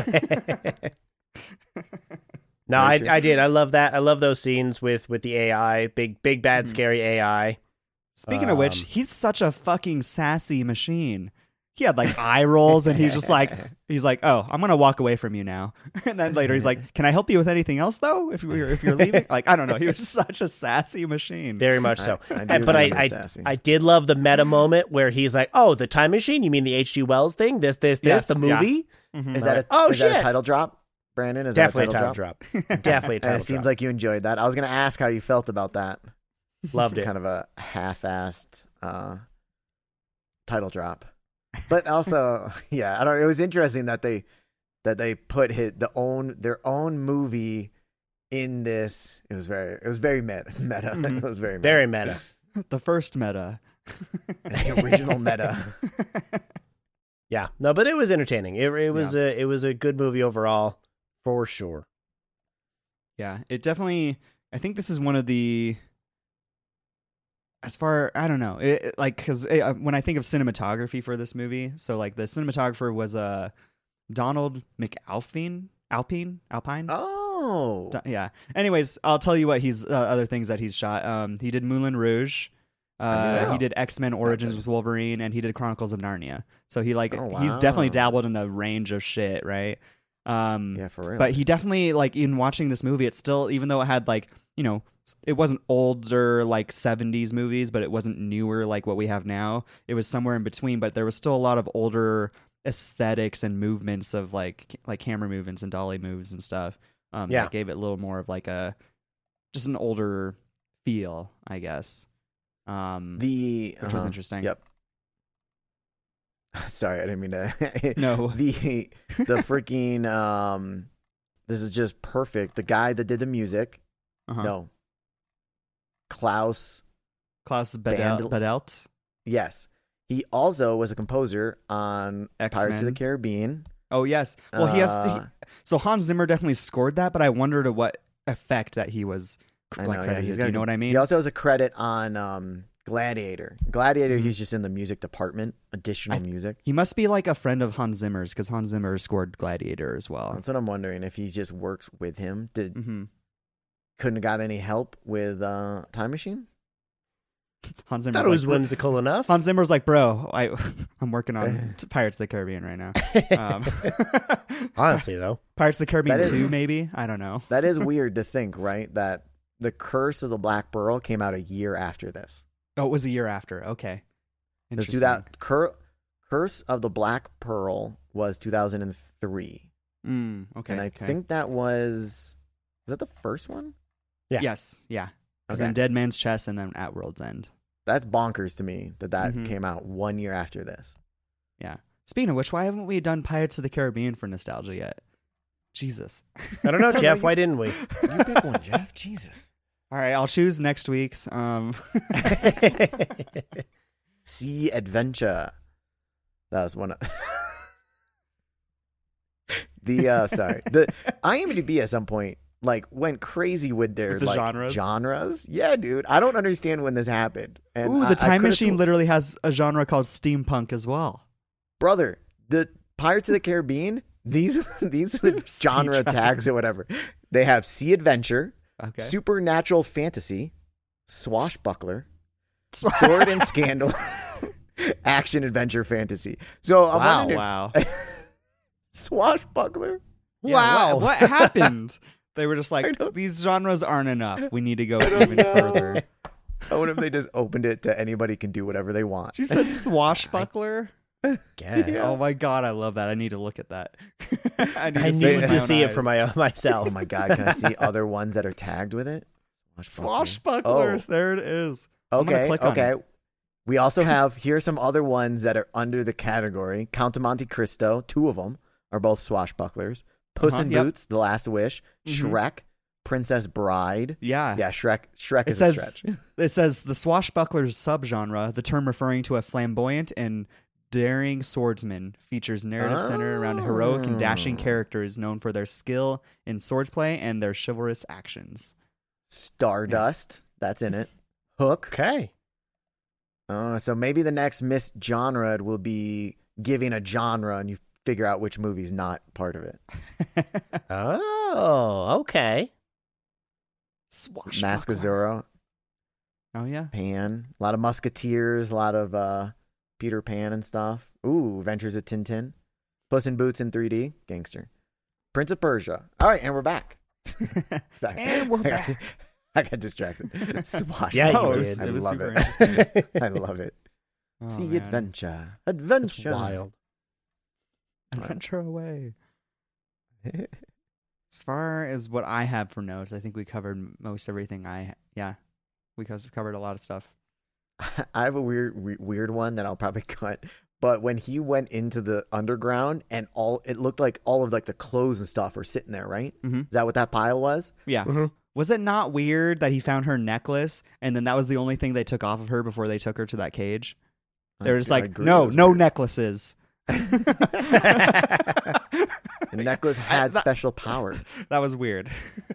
No, I did. I love that. I love those scenes with the AI, big bad scary AI. Speaking of which, he's such a fucking sassy machine. He had like eye rolls, and he's like, "Oh, I'm gonna walk away from you now." And then later he's like, "Can I help you with anything else though? If you're leaving?" Like, I don't know. He was such a sassy machine. Very much so. Sassy. I did love the meta moment where he's like, "Oh, the time machine? You mean the H.G. Wells thing? This, Yes, the movie? Yeah. Is that a title drop? Brandon, is definitely that a title drop? Definitely a title drop. It seems like you enjoyed that. I was going to ask how you felt about that. Loved it. Kind of a half-assed title drop, but also, yeah, I don't. It was interesting that they put their own movie in this. It was very meta. It was very meta. The first meta, the original meta. Yeah, no, but it was entertaining. It was a good movie overall. For sure. Yeah, it definitely. I think this is one of the. As far, I don't know, because when I think of cinematography for this movie, so like the cinematographer was Donald McAlpine. Alpine. Oh, yeah. Anyways, I'll tell you what other things that he's shot. He did Moulin Rouge. He did X-Men Origins with Wolverine, and he did Chronicles of Narnia. So he's definitely dabbled in a range of shit, right? Yeah, for real. But he definitely, like, in watching this movie, it's still, even though it had, like, you know, it wasn't older, like, 70s movies, but it wasn't newer, like what we have now. It was somewhere in between, but there was still a lot of older aesthetics and movements of, like camera movements and dolly moves and stuff. That gave it a little more of, like, just an older feel, I guess. Which was interesting. Yep. Sorry, I didn't mean to. No. The freaking this is just perfect. The guy that did the music. No. Klaus Badelt. Yes. He also was a composer on X-Men. Pirates of the Caribbean. Oh, yes. Well, so Hans Zimmer definitely scored that, but I wonder to what effect that he was credited. You know what I mean? He also has a credit on Gladiator. He's just in the music department, additional music. He must be like a friend of Hans Zimmer's, because Hans Zimmer scored Gladiator as well. That's what I'm wondering, if he just works with him. Couldn't have got any help with Time Machine? Hans Zimmer's thought it was whimsical enough. Hans Zimmer's like, bro, I'm working on Pirates of the Caribbean right now. Honestly, though. Pirates of the Caribbean 2, maybe? I don't know. That is weird to think, right? That The Curse of the Black Pearl came out a year after this. Oh, it was a year after. Okay. Let's do that. Curse of the Black Pearl was 2003. Okay. And I think that was that the first one? Yeah. Yes. Yeah. Because Okay. then Dead Man's Chest and then At World's End. That's bonkers to me that Mhm. came out 1 year after this. Yeah. Speaking of which, why haven't we done Pirates of the Caribbean for nostalgia yet? Jesus. I don't know, Jeff. Why didn't we? You pick one, Jeff. Jesus. All right, I'll choose next week's. Sea Adventure. That was one of the IMDb at some point went crazy with their With the genres. Yeah, dude. I don't understand when this happened. And Ooh, the Time Machine could've literally has a genre called steampunk as well. brother, the Pirates of the Caribbean, these are the genre tags or whatever. They have sea adventure, Okay. supernatural fantasy, swashbuckler, sword and scandal, action adventure fantasy. So I'm wondering Wow. swashbuckler. Yeah, Wow. What happened? They were just I like, don't- these genres aren't enough. We need to go don't even know. further. I wonder if they just opened it to anybody can do whatever they want. She said swashbuckler. Guess. Yeah. Oh my god, I love that. I need to look at that. I to need my to own see it eyes. for myself. Oh my god, can I see other ones that are tagged with it? Swashbuckler. Oh. There it is. I'm gonna Okay, click on okay. it. We also have here are some other ones that are under the category. Count of Monte Cristo, 2 of them are both swashbucklers. Puss in Yep. Boots, The Last Wish, Mhm. Shrek, Princess Bride. Yeah. Yeah, Shrek It is says- a stretch. It says the swashbuckler's subgenre, the term referring to a flamboyant and daring swordsman, features narrative centered around heroic and dashing Oh. characters known for their skill in swordsplay and their chivalrous actions. Stardust, that's in it. Hook. Okay. So maybe the next Miss Genre will be giving a genre and you figure out which movie's not part of it. Oh, okay. Swashbuckler. Mask of Zorro, Oh yeah. Pan, a lot of Musketeers, a lot of Peter Pan and stuff. Ooh, Adventures of Tintin. Puss in Boots in 3D, gangster. Prince of Persia. All right, and we're back. Sorry. And we're back. I got distracted. Swashbuckler. Yeah, you Oh, did. I it was love super it. interesting. I love it. Oh, See man. adventure. That's Adventure. wild. Adventure away. As far as what I have for notes, I think we covered most everything. We covered a lot of stuff. I have a weird one that I'll probably cut. But when he went into the underground and it looked like all of the clothes and stuff were sitting there, right? Mhm. Is that what that pile was? Yeah. Mhm. Was it not weird that he found her necklace and then that was the only thing they took off of her before they took her to that cage? They were just I like, agree, no it was weird. necklaces. The necklace had That- special powers. That was weird.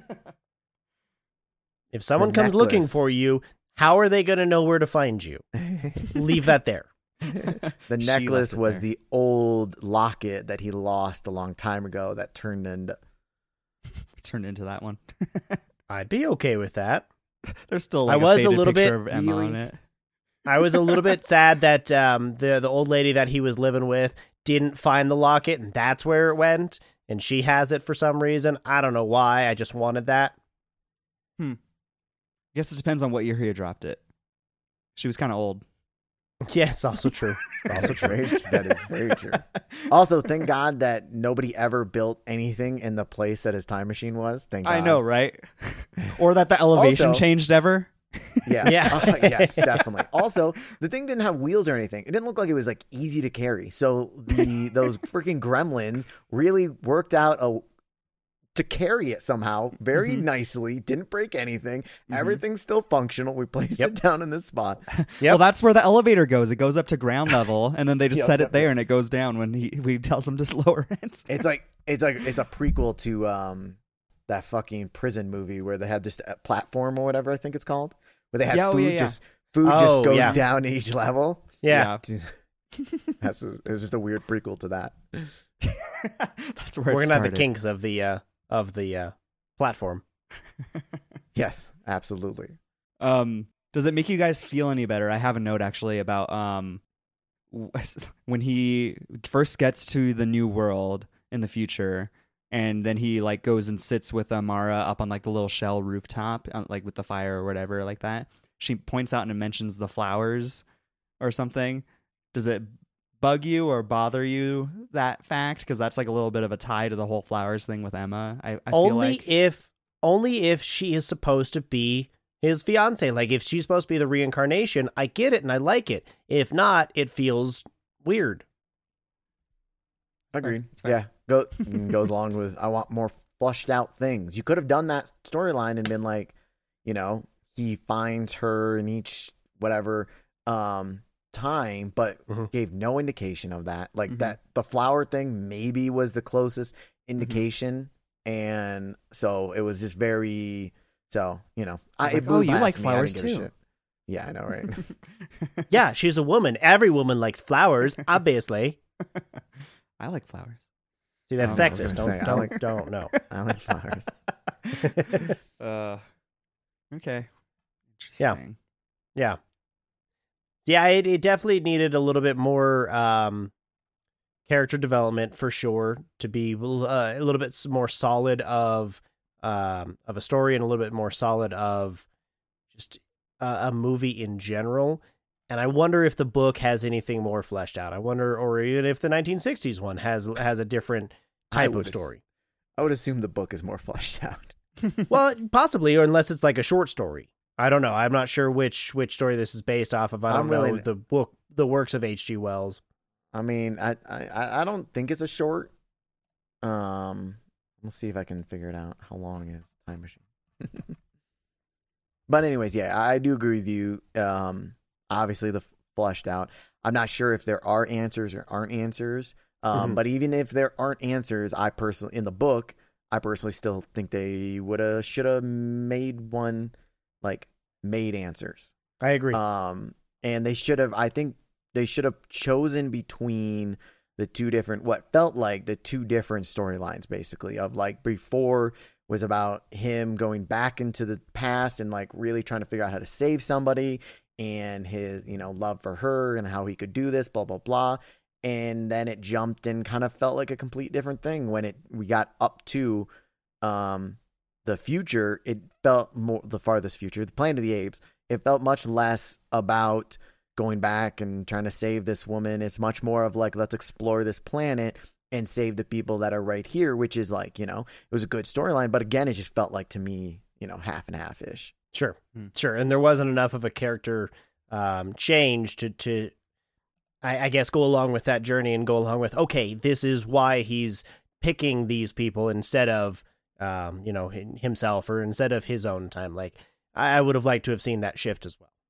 If someone The comes looking necklace. for you, how are they going to know where to find you? Leave that there. The She necklace left it was there. the old locket that he lost a long time ago that turned into. Turned into that one. I'd be okay with that. There's still I like was a faded little picture bit- of Emma Really? on it. I was a little bit sad that the old lady that he was living with didn't find the locket, and that's where it went, and she has it for some reason. I don't know why. I just wanted that. I guess it depends on what year he dropped it. She was kind of old. Yeah, it's also true. Also true. That is very true. Also, thank God that nobody ever built anything in the place that his time machine was. Thank God. I know, right? Or that the elevation Also- changed ever. Yeah. Yeah. Yes, definitely. Also, the thing didn't have wheels or anything. It didn't look like it was easy to carry. So those freaking gremlins really worked out to carry it somehow very Mhm. nicely. Didn't break anything. Mhm. Everything's still functional. We placed Yep. it down in this spot. Yep. Well, that's where the elevator goes. It goes up to ground level, and then they just Yep, set yep, it there, and it goes down when he tells them to lower it. It's a prequel to that fucking prison movie where they had just a platform or whatever I think it's called, where they had Yeah, oh, food yeah, yeah. just Oh, goes yeah. down each level. Yeah. It's just a weird prequel to that. That's where We're it going to have the started. kinks of the platform. Yes, absolutely. Does it make you guys feel any better? I have a note actually about when he first gets to the new world in the future, and then he goes and sits with Amara up on the little shell rooftop, with the fire or whatever like that. She points out and mentions the flowers or something, Does it bug you or bother you, that fact? Because that's like a little bit of a tie to the whole flowers thing with Emma. I feel like only if she is supposed to be his fiance. Like if she's supposed to be the reincarnation, I get it and I like it. If not, it feels weird. Agreed. That's fair. Yeah, goes along with I want more flushed out things. You could have done that storyline and been like, you know, he finds her in each whatever time, but gave no indication of that. Like that, the flower thing maybe was the closest indication, and so it was just very. So you know, like, oh, you like flowers too? Yeah, I know, right? Yeah, she's a woman. Every woman likes flowers, obviously. I like flowers. See, that's sexist. Don't know. I like flowers. Okay. Interesting. Yeah. Yeah, it definitely needed a little bit more character development for sure to be a little bit more solid of a story and a little bit more solid of just a movie in general. And I wonder if the book has anything more fleshed out. I wonder, or even if the 1960s one has a different type of story. I would assume the book is more fleshed out. Well, possibly, or unless it's like a short story. I don't know. I'm not sure which story this is based off of. I don't know the works of H.G. Wells. I mean, I don't think it's a short. We'll see if I can figure it out. How long is Time Machine? But anyways, yeah, I do agree with you. Obviously, the fleshed out. I'm not sure if there are answers or aren't answers. But even if there aren't answers, I personally still think they should have made one, like made answers. I agree. And they should have. I think they should have chosen between the what felt like the two different storylines, basically, of like before was about him going back into the past and like really trying to figure out how to save somebody, and his, you know, love for her and how he could do this, blah blah blah. And then it jumped and kind of felt like a complete different thing when we got up to the future. It felt more the farthest future, the Planet of the Apes. It felt much less about going back and trying to save this woman. It's much more of like, let's explore this planet and save the people that are right here, which is like, you know, it was a good storyline. But again, it just felt like to me, you know, half and half-ish. Sure. And there wasn't enough of a character change to I guess go along with that journey and go along with, okay, this is why he's picking these people instead of, you know, himself or instead of his own time. Like, I would have liked to have seen that shift as well.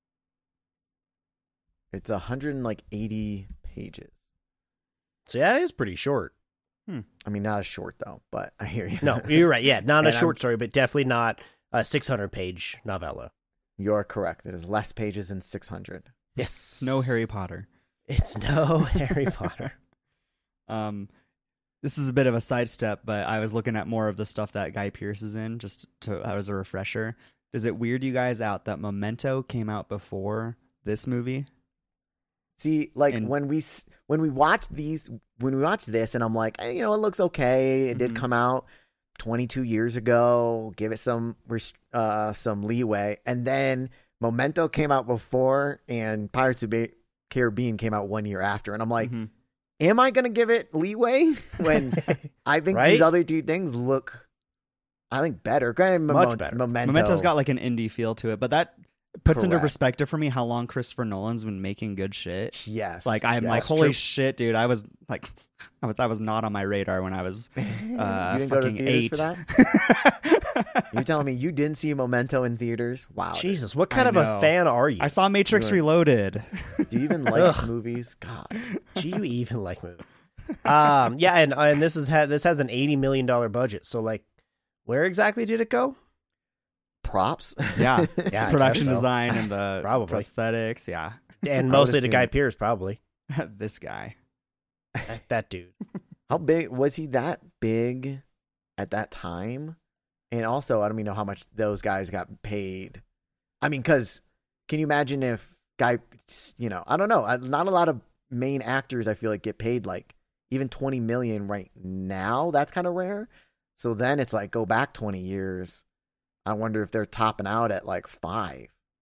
It's 180 pages. So yeah, it is pretty short. I mean, not as short though, but I hear you. No, you're right. Yeah, not a short story, but definitely not a 600-page novella. You're correct. It is less pages than 600. Yes. No Harry Potter. It's no Harry Potter. This is a bit of a sidestep, but I was looking at more of the stuff that Guy Pearce is in, just as a refresher. Does it weird you guys out that Memento came out before this movie? See, like when we watch this, and I'm like, hey, you know, it looks okay. It did come out 22 years ago. Give it some leeway, and then Memento came out before, and Pirates of the Caribbean came out 1 year after, and I'm like, am I going to give it leeway when I think these other two things look, I think, better? Granted, much better. Memento's got like an indie feel to it, but that puts into perspective for me how long Christopher Nolan's been making good shit. Yes. Like, I'm like, holy shit, dude. I was like, that was not on my radar when I was you didn't fucking go to theaters 8. for that? You're telling me you didn't see Memento in theaters? Wow. Jesus, what kind of a fan are you? I saw Matrix Reloaded. Do you even like movies? God. Do you even like movies? Yeah, and this has an $80 million budget. So like, where exactly did it go? Props. Yeah. Production so. design and the Probably. prosthetics. Yeah. And mostly to Guy Pearce, probably. This guy. That dude. How big was he? That big at that time? And also, I don't even know how much those guys got paid. I mean, because can you imagine if Guy, you know, I don't know. Not a lot of main actors, I feel like, get paid like even $20 million right now. That's kind of rare. So then it's like, go back 20 years. I wonder if they're topping out at like 5.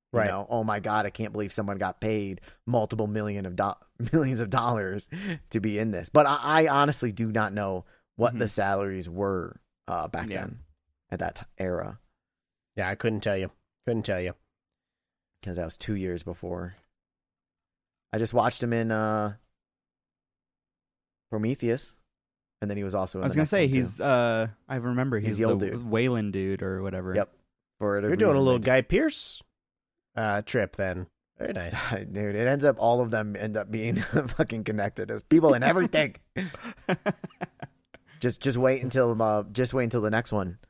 You Right. know, oh my God, I can't believe someone got paid multiple millions of dollars to be in this. But I honestly do not know what the salaries were back then at that era. Yeah, I couldn't tell you. Couldn't tell you. Because that was 2 years before. I just watched him in Prometheus. And then he was also in I was the gonna next say one, he's too. I remember he's the the old dude. Wayland dude or whatever. Yep. You're doing a little Guy Pearce trip then. Very nice. Dude, it ends up all of them end up being fucking connected as people and everything. just wait until the next one.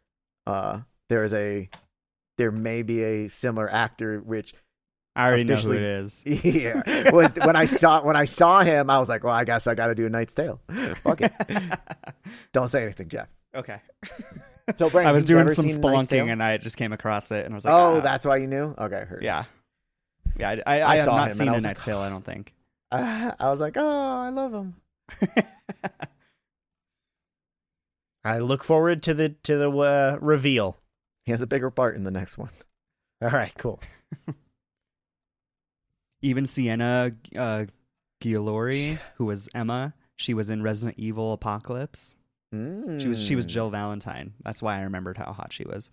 There may be a similar actor which I already know who officially- it is. yeah was when I saw him I was like, well, I guess I got to do A Knight's Tale. Fuck it. Don't say anything, Jeff. Okay. So Brandon, I was you've doing never some seen Knight's Tale? spelunking and I just came across it and I was like, Oh, that's why you knew? Okay, I heard. yeah. Yeah, I have saw not him and seen I A was Knight's like, Tale, I don't think. I was like, oh, I love him. I look forward to the reveal. He has a bigger part in the next one. All right, cool. Even Sienna Giolori, who was Emma, she was in Resident Evil Apocalypse. She was Jill Valentine. That's why I remembered how hot she was.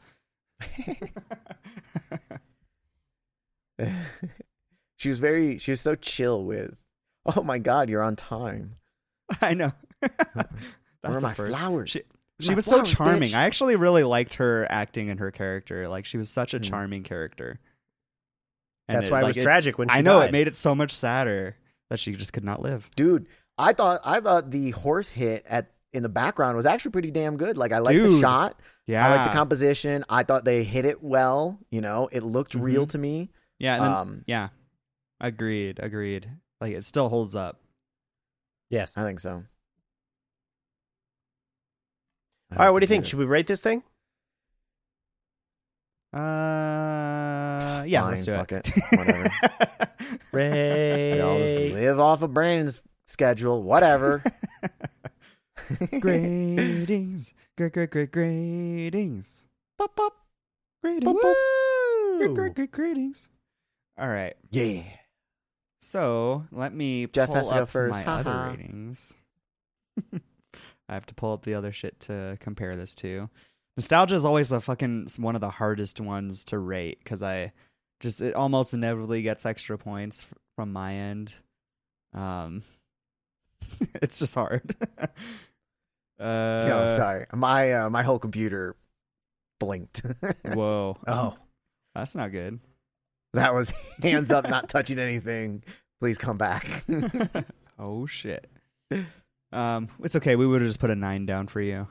She was so chill with, oh my God, you're on time. I know. Where are my a first. flowers? She My was so flowers, charming. bitch. I actually really liked her acting and her character. Like she was such a charming character. And That's why it was tragic when she I know died. it made it so much sadder that she just could not live. Dude, I thought the horse hit in the background was actually pretty damn good. Like I liked the Dude. shot. Yeah, I liked the composition. I thought they hit it well. You know, it looked real to me. Yeah, and then, yeah. Agreed. Like it still holds up. Yes. I think so. All right, what do you think? Should we rate this thing? Yeah, Fine, let's do fuck it. Whatever. I'll just Rate. live off of Brandon's schedule. Whatever. Gradings. Great gradings. Pop, pop. Gradings. Woo! Great gradings. All right. Yeah. So let me Jeff pull has to go up first. my other Haha. ratings. I have to pull up the other shit to compare this to. Nostalgia is always one of the hardest ones to rate because it almost inevitably gets extra points from my end. It's just hard. No, sorry. My whole computer blinked. Whoa. Oh, That's not good. That was hands up, not touching anything. Please come back. Oh shit. It's okay. We would have just put a 9 down for you.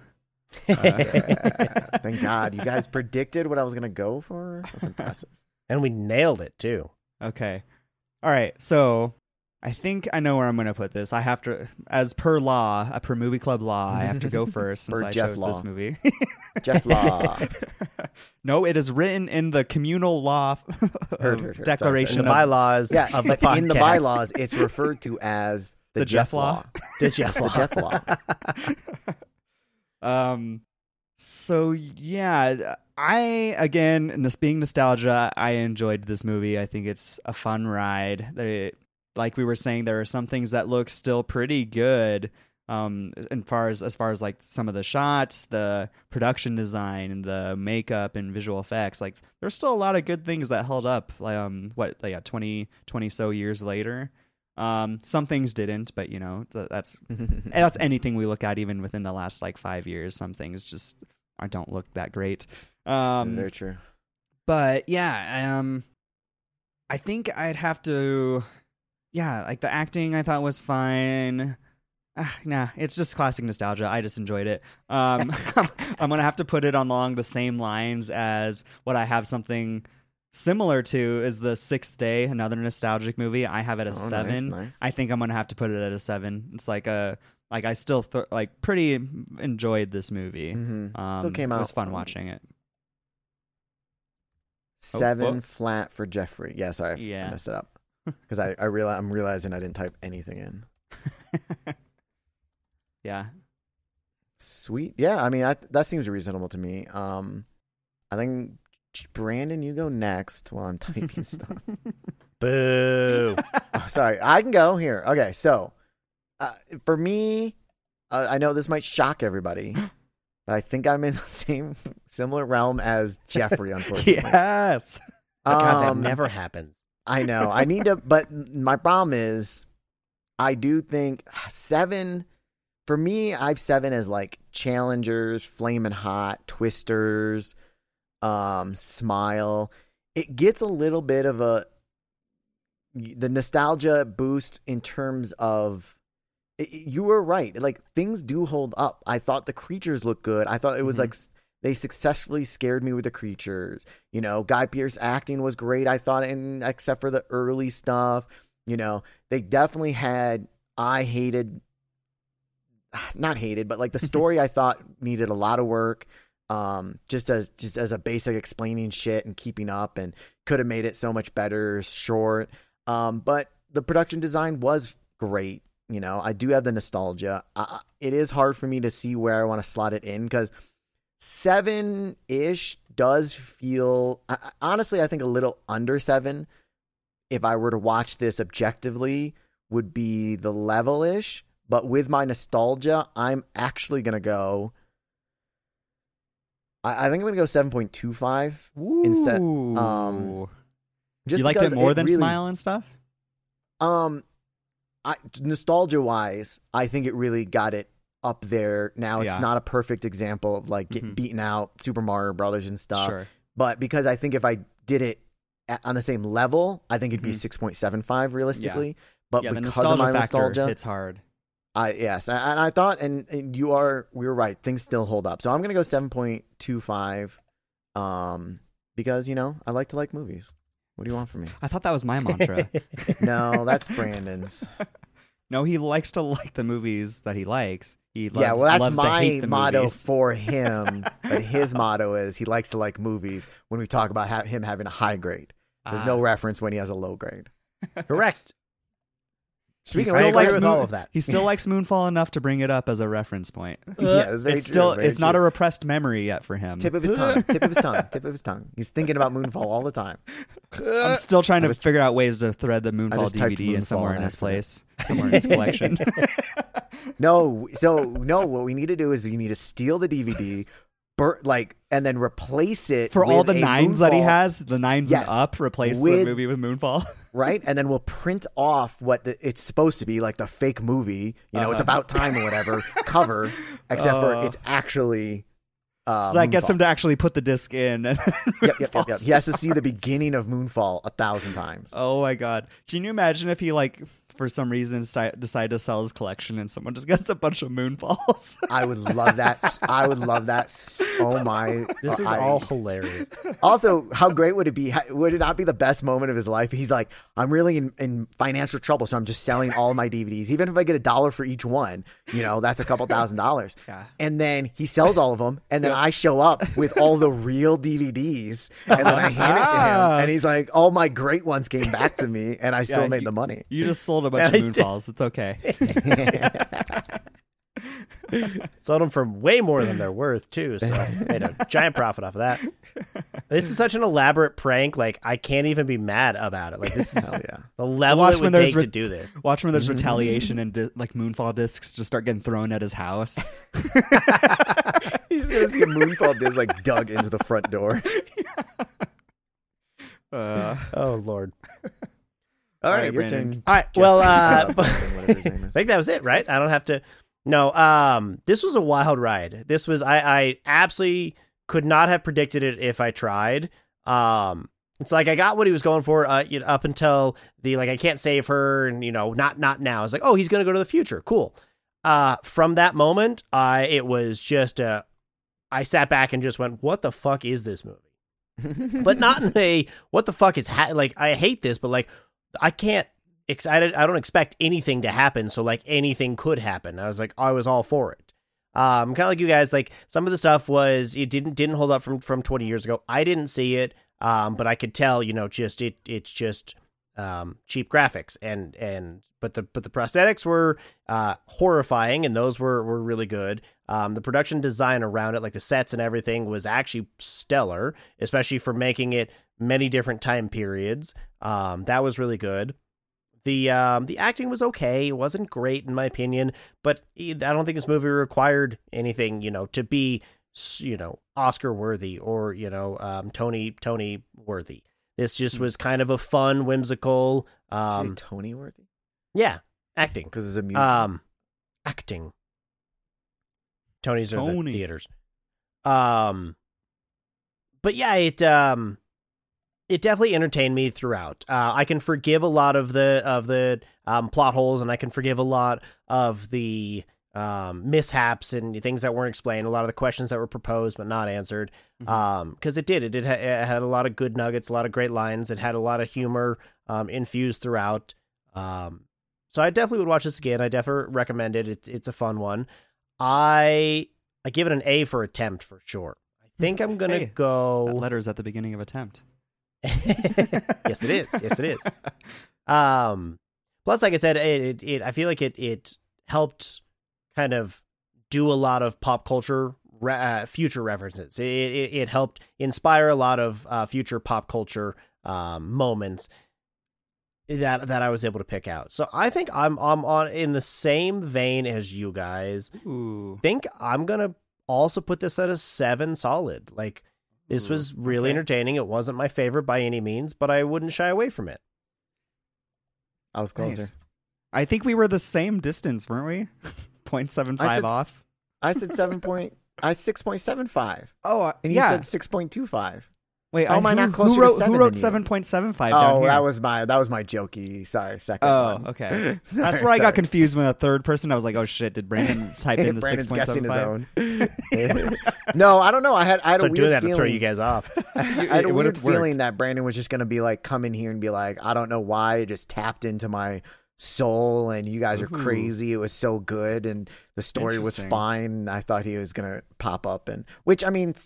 Thank God. You guys predicted what I was going to go for? That's impressive. and we nailed it too. Okay. All right. So I think I know where I'm going to put this. I have to, as per movie club law, I have to go first since Per I Jeff chose Law. this movie. Jeff Law. No, it is written in the communal law Heard. declaration In the Sorry. of bylaws Yeah, of the but podcast. in the bylaws, it's referred to as the Jeff Law. The Jeff The Law. Jeff Law. So yeah, being nostalgia, I enjoyed this movie. I think it's a fun ride. Like we were saying, there are some things that look still pretty good. As far as like some of the shots, the production design, and the makeup and visual effects, like there's still a lot of good things that held up. 20 so years later. Some things didn't, but you know, that's anything we look at, even within the last like 5 years. Some things just don't look that great. That's very true. But yeah, I think I'd have to, like the acting I thought was fine. Nah, it's just classic nostalgia. I just enjoyed it. I'm gonna have to put it along the same lines as what I have something similar to is The Sixth Day, another nostalgic movie. I have it at 7. Nice. I think I'm gonna have to put it at a 7. It's like I still pretty enjoyed this movie. Still came It was out fun watching it. 7 flat for Jeffrey. Yeah, sorry, Yeah. I messed it up because I'm realizing I didn't type anything in. Yeah. Sweet. Yeah, I mean that seems reasonable to me. I think Brandon, you go next while I'm typing stuff. Boo. Oh, sorry, I can go here. Okay, so for me, I know this might shock everybody, but I think I'm in the similar realm as Jeffrey, unfortunately. Yes. God, that never happens. I know. I need to, but my problem is, I do think 7. For me, I have 7 as like Challengers, Flamin' Hot, Twisters, Smile. It gets a little bit of the nostalgia boost in terms of. You were right. Like, things do hold up. I thought the creatures looked good. I thought it was like they successfully scared me with the creatures. You know, Guy Pearce acting was great, I thought, except for the early stuff. You know, they definitely had. Not hated, but like the story I thought needed a lot of work. Just as a basic explaining shit and keeping up, and could have made it so much better short. But the production design was great. You know, I do have the nostalgia. It is hard for me to see where I want to slot it in, because 7-ish does feel, honestly, I think a little under 7, if I were to watch this objectively, would be the level-ish. But with my nostalgia, I'm actually going to go, I think I'm going to go 7.25 instead. Just you liked it more than really, Smile and stuff? Nostalgia wise, I think it really got it up there. Now it's not a perfect example of like getting beaten out Super Mario Brothers and stuff. Sure. But because I think if I did it on the same level, I think it'd be 6.75 realistically. Yeah. But because of my nostalgia, it's hard. Yes, and I thought, and we were right. Things still hold up. So I'm gonna go 7.25, because I like to like movies. What do you want from me? I thought that was my mantra. No, that's Brandon's. No, he likes to like the movies that he likes. He loves, that's my to hate the motto movies. for him. But his motto is he likes to like movies when we talk about him having a high grade. There's no reference when he has a low grade. Correct. Speaking I of agree with all of that. He still likes Moonfall enough to bring it up as a reference point. Yeah, it's very it's true. Still, very it's true. not a repressed memory yet for him. Tip of his tongue. Tip of his tongue. Tip of his tongue. He's thinking about Moonfall all the time. I'm still trying to figure out ways to thread the Moonfall DVD in somewhere in his place, somewhere in his collection. No, what we need to do is we need to steal the DVD, and then replace it for with all the a 9s that he Moonfall. has. The 9s and up, replace the movie with Moonfall. Right, and then we'll print off what it's supposed to be, like the fake movie. It's about time or whatever cover, except for it's actually. So that gets him to actually put the disc in. And Yep. He has to see the beginning of Moonfall 1,000 times. Oh my god! Can you imagine if he for some reason decide to sell his collection and someone just gets a bunch of Moonfalls? I would love that. I would love that. Oh my! This is all hilarious. Also, how great would it be? Would it not be the best moment of his life? He's like, I'm really in financial trouble, so I'm just selling all my DVDs. Even if I get $1 for each one, that's a couple $1,000. Yeah. And then he sells all of them, and then I show up with all the real DVDs, and then I hand it to him, and he's like, all my great ones came back to me, and I still made the money. You just sold a bunch of Moonfalls. It's okay. Sold them for way more than they're worth too, so made a giant profit off of that. This is such an elaborate prank. Like, I can't even be mad about it. Like, this is the level it would take to do this. Watch when there's retaliation and Moonfall discs just start getting thrown at his house. He's just gonna see a Moonfall disc dug into the front door. Oh Lord. All right, your Brandon. turn. All right. Well, whatever his name I is. think that was it, right? I don't have to. No. This was a wild ride. This was I absolutely could not have predicted it if I tried. It's like I got what he was going for. Up until the I can't save her, and not now. It's like, oh, he's gonna go to the future. Cool. From that moment, it was just I sat back and just went, what the fuck is this movie? But not in a what the fuck is I hate this, but I can't excited. I don't expect anything to happen. So anything could happen. I was all for it. Kind of like you guys, some of the stuff it didn't hold up from 20 years ago. I didn't see it. But I could tell, it's just cheap graphics, but the prosthetics were horrifying, and those were really good. The production design around it, like the sets and everything, was actually stellar, especially for making it many different time periods. That was really good. The acting was okay. It wasn't great in my opinion, but I don't think this movie required anything, to be, Oscar worthy or, Tony worthy. This just was kind of a fun, whimsical, Tony worthy? Yeah, acting. Because it's a music. Acting. Tony's are the Tony. theaters. But yeah, it definitely entertained me throughout. I can forgive a lot of the plot holes, and I can forgive a lot of the mishaps and things that weren't explained. A lot of the questions that were proposed but not answered. Because it had a lot of good nuggets, a lot of great lines. It had a lot of humor infused throughout. So I definitely would watch this again. I definitely recommend it. It's a fun one. I give it an A for attempt for sure. I think I'm gonna Hey, go. That letter's at the beginning of attempt. Yes, it is. Yes, it is. Plus, like I said, I feel like it helped kind of do a lot of pop culture future references. It helped inspire a lot of future pop culture moments that I was able to pick out. So I think I'm on in the same vein as you guys. Ooh. Think I'm gonna also put this at a 7 solid. Like, this was really entertaining. It wasn't my favorite by any means, but I wouldn't shy away from it. I was closer. Nice. I think we were the same distance, weren't we? 0.75 off. I said 6.75. Oh, And you said 6.25. Wait, how am I not closer who to 7 Who wrote than you? 7.75 down Oh, here? that was my jokey. Sorry, second Oh, one. okay. Sorry, That's where I got sorry. confused when a third person. I was like, "Oh shit! Did Brandon type in the Brandon's guessing his 6.75?" own. No, I don't know. I had a So weird doing that feeling. to throw you guys off. I had a It weird would've worked. feeling that Brandon was just going to be like, come in here and be like, I don't know why, it just tapped into my soul and you guys are Ooh. crazy. It was so good and the story was Interesting. fine. I thought he was going to pop up, and which, I mean,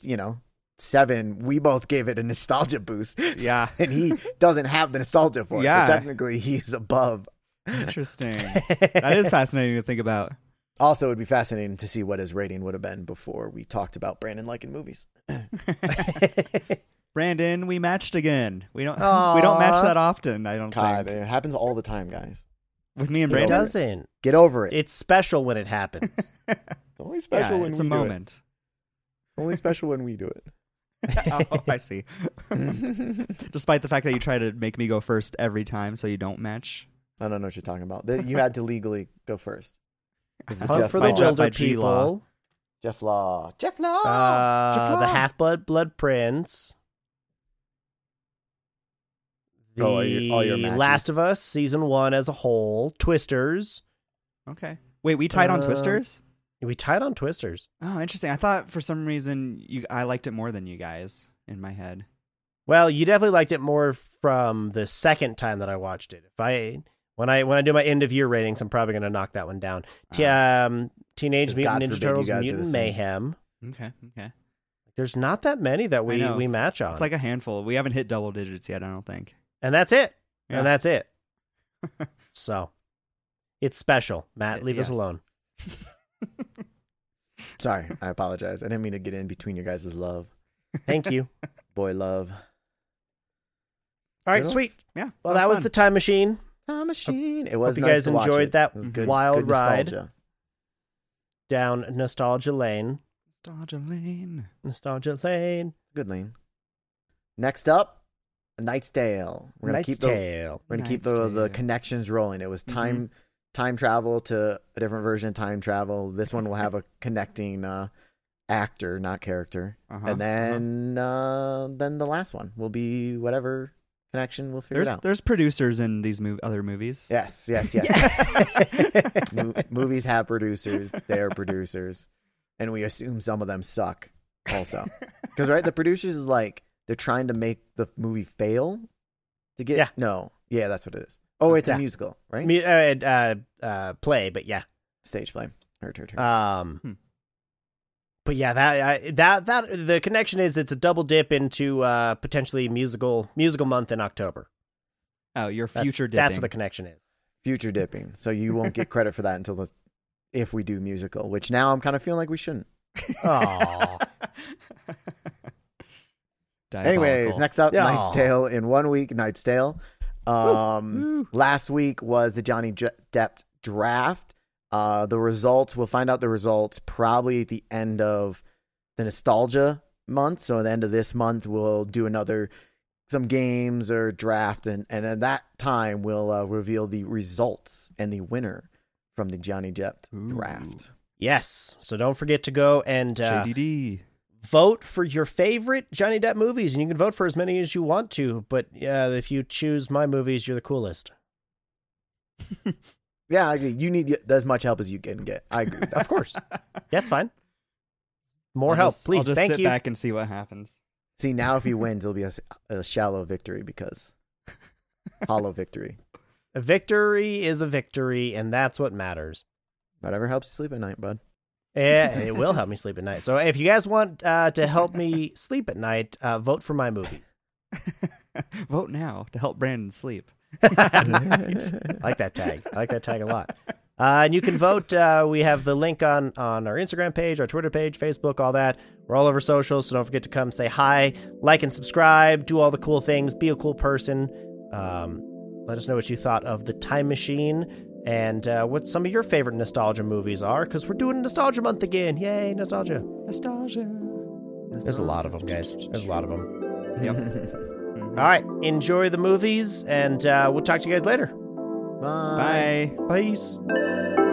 7, we both gave it a nostalgia boost. Yeah. And he doesn't have the nostalgia for it. Yeah. So technically he's above. Interesting. That is fascinating to think about. Also, it would be fascinating to see what his rating would have been before we talked about Brandon liking movies. Brandon, we matched again. We don't Aw. match that often. I don't God, think it happens all the time, guys. with me and It It Brandon. doesn't. Get over it. It's special when it happens. It's only special Yeah, when it's we a do it. moment. Only special when we do it. Oh, I see. Despite the fact that you try to make me go first every time, so you don't match. I don't know what you're talking about. You had to legally go first. 'Cause the Hunt Jeff for the Law. Wilder by G Law. people. Jeff Law. Jeff Law. The Half-Blood Prince. The Oh, all your matches. Last of Us season 1 as a whole. Twisters. Okay. Wait, we tied on Twisters? We tied on Twisters. Oh, interesting. I thought for some reason I liked it more than you guys in my head. Well, you definitely liked it more from the second time that I watched it. When I do my end of year ratings, I'm probably going to knock that one down. Teenage Because Mutant God Ninja forbid Turtles you guys are the Mutant same. Mayhem. Okay. There's not that many that I know. we match on. It's like a handful. We haven't hit double digits yet, I don't think. And that's it. Yeah. And that's it. So, it's special. Matt, leave us Yes. alone. Sorry, I apologize. I didn't mean to get in between your guys' love. Thank you. Boy love. All right, Good. sweet. Yeah. Well, that was fun. the time machine. Time machine. It was you nice guys to watch enjoyed it. that It was good, wild good ride. nostalgia. Down Nostalgia Lane. Nostalgia Lane. Nostalgia Lane. Good lane. Next up, A Knight's Tale. We're gonna Knight's keep the Tale. We're gonna keep Knight's the Tale. connections rolling. It was time travel to a different version of time travel. This one will have a connecting actor, not character. Uh-huh, And then the last one will be whatever connection we'll figure it out. There's producers in these other movies. Yes. Movies have producers. They're producers, and we assume some of them suck. Also, because right, the producers is like they're trying to make the movie fail to get. Yeah. No. Yeah, that's what it is. Oh, it's Yeah. a musical, right? Play, but yeah. Stage play. Heard. But yeah, that the connection is it's a double dip into potentially musical month in October. Oh, you're future dipping. That's what the connection is. Future dipping. So you won't get credit for that until if we do musical, which now I'm kind of feeling like we shouldn't. Oh. Anyways, next up, Oh. Knight's Tale in 1 week. Knight's Tale. Last week was the Johnny Depp draft. The results, we'll find out the results probably at the end of the nostalgia month. So at the end of this month, we'll do some games or draft, and at that time we'll reveal the results and the winner from the Johnny Depp draft. Yes. So don't forget to go and JDD. vote for your favorite Johnny Depp movies, and you can vote for as many as you want to. But if you choose my movies, you're the coolest. Yeah, I agree. You need as much help as you can get. I agree with that. Of course. That's fine. More help, please. I'll just Thank sit you. back and see what happens. See, now if he wins, it'll be a shallow victory because hollow victory. A victory is a victory, and that's what matters. Whatever helps you sleep at night, bud. It will help me sleep at night. So if you guys want to help me sleep at night, vote for my movies. Vote now to help Brandon sleep. I like that tag. I like that tag a lot. And you can vote. We have the link on our Instagram page, our Twitter page, Facebook, all that. We're all over socials, so don't forget to come say hi, like and subscribe, do all the cool things, be a cool person. Let us know what you thought of The Time Machine and what some of your favorite nostalgia movies are, because we're doing Nostalgia Month again. Yay, nostalgia. Nostalgia. There's a lot of them, guys. There's a lot of them. Yep. All right, enjoy the movies, and we'll talk to you guys later. Bye. Bye. Peace.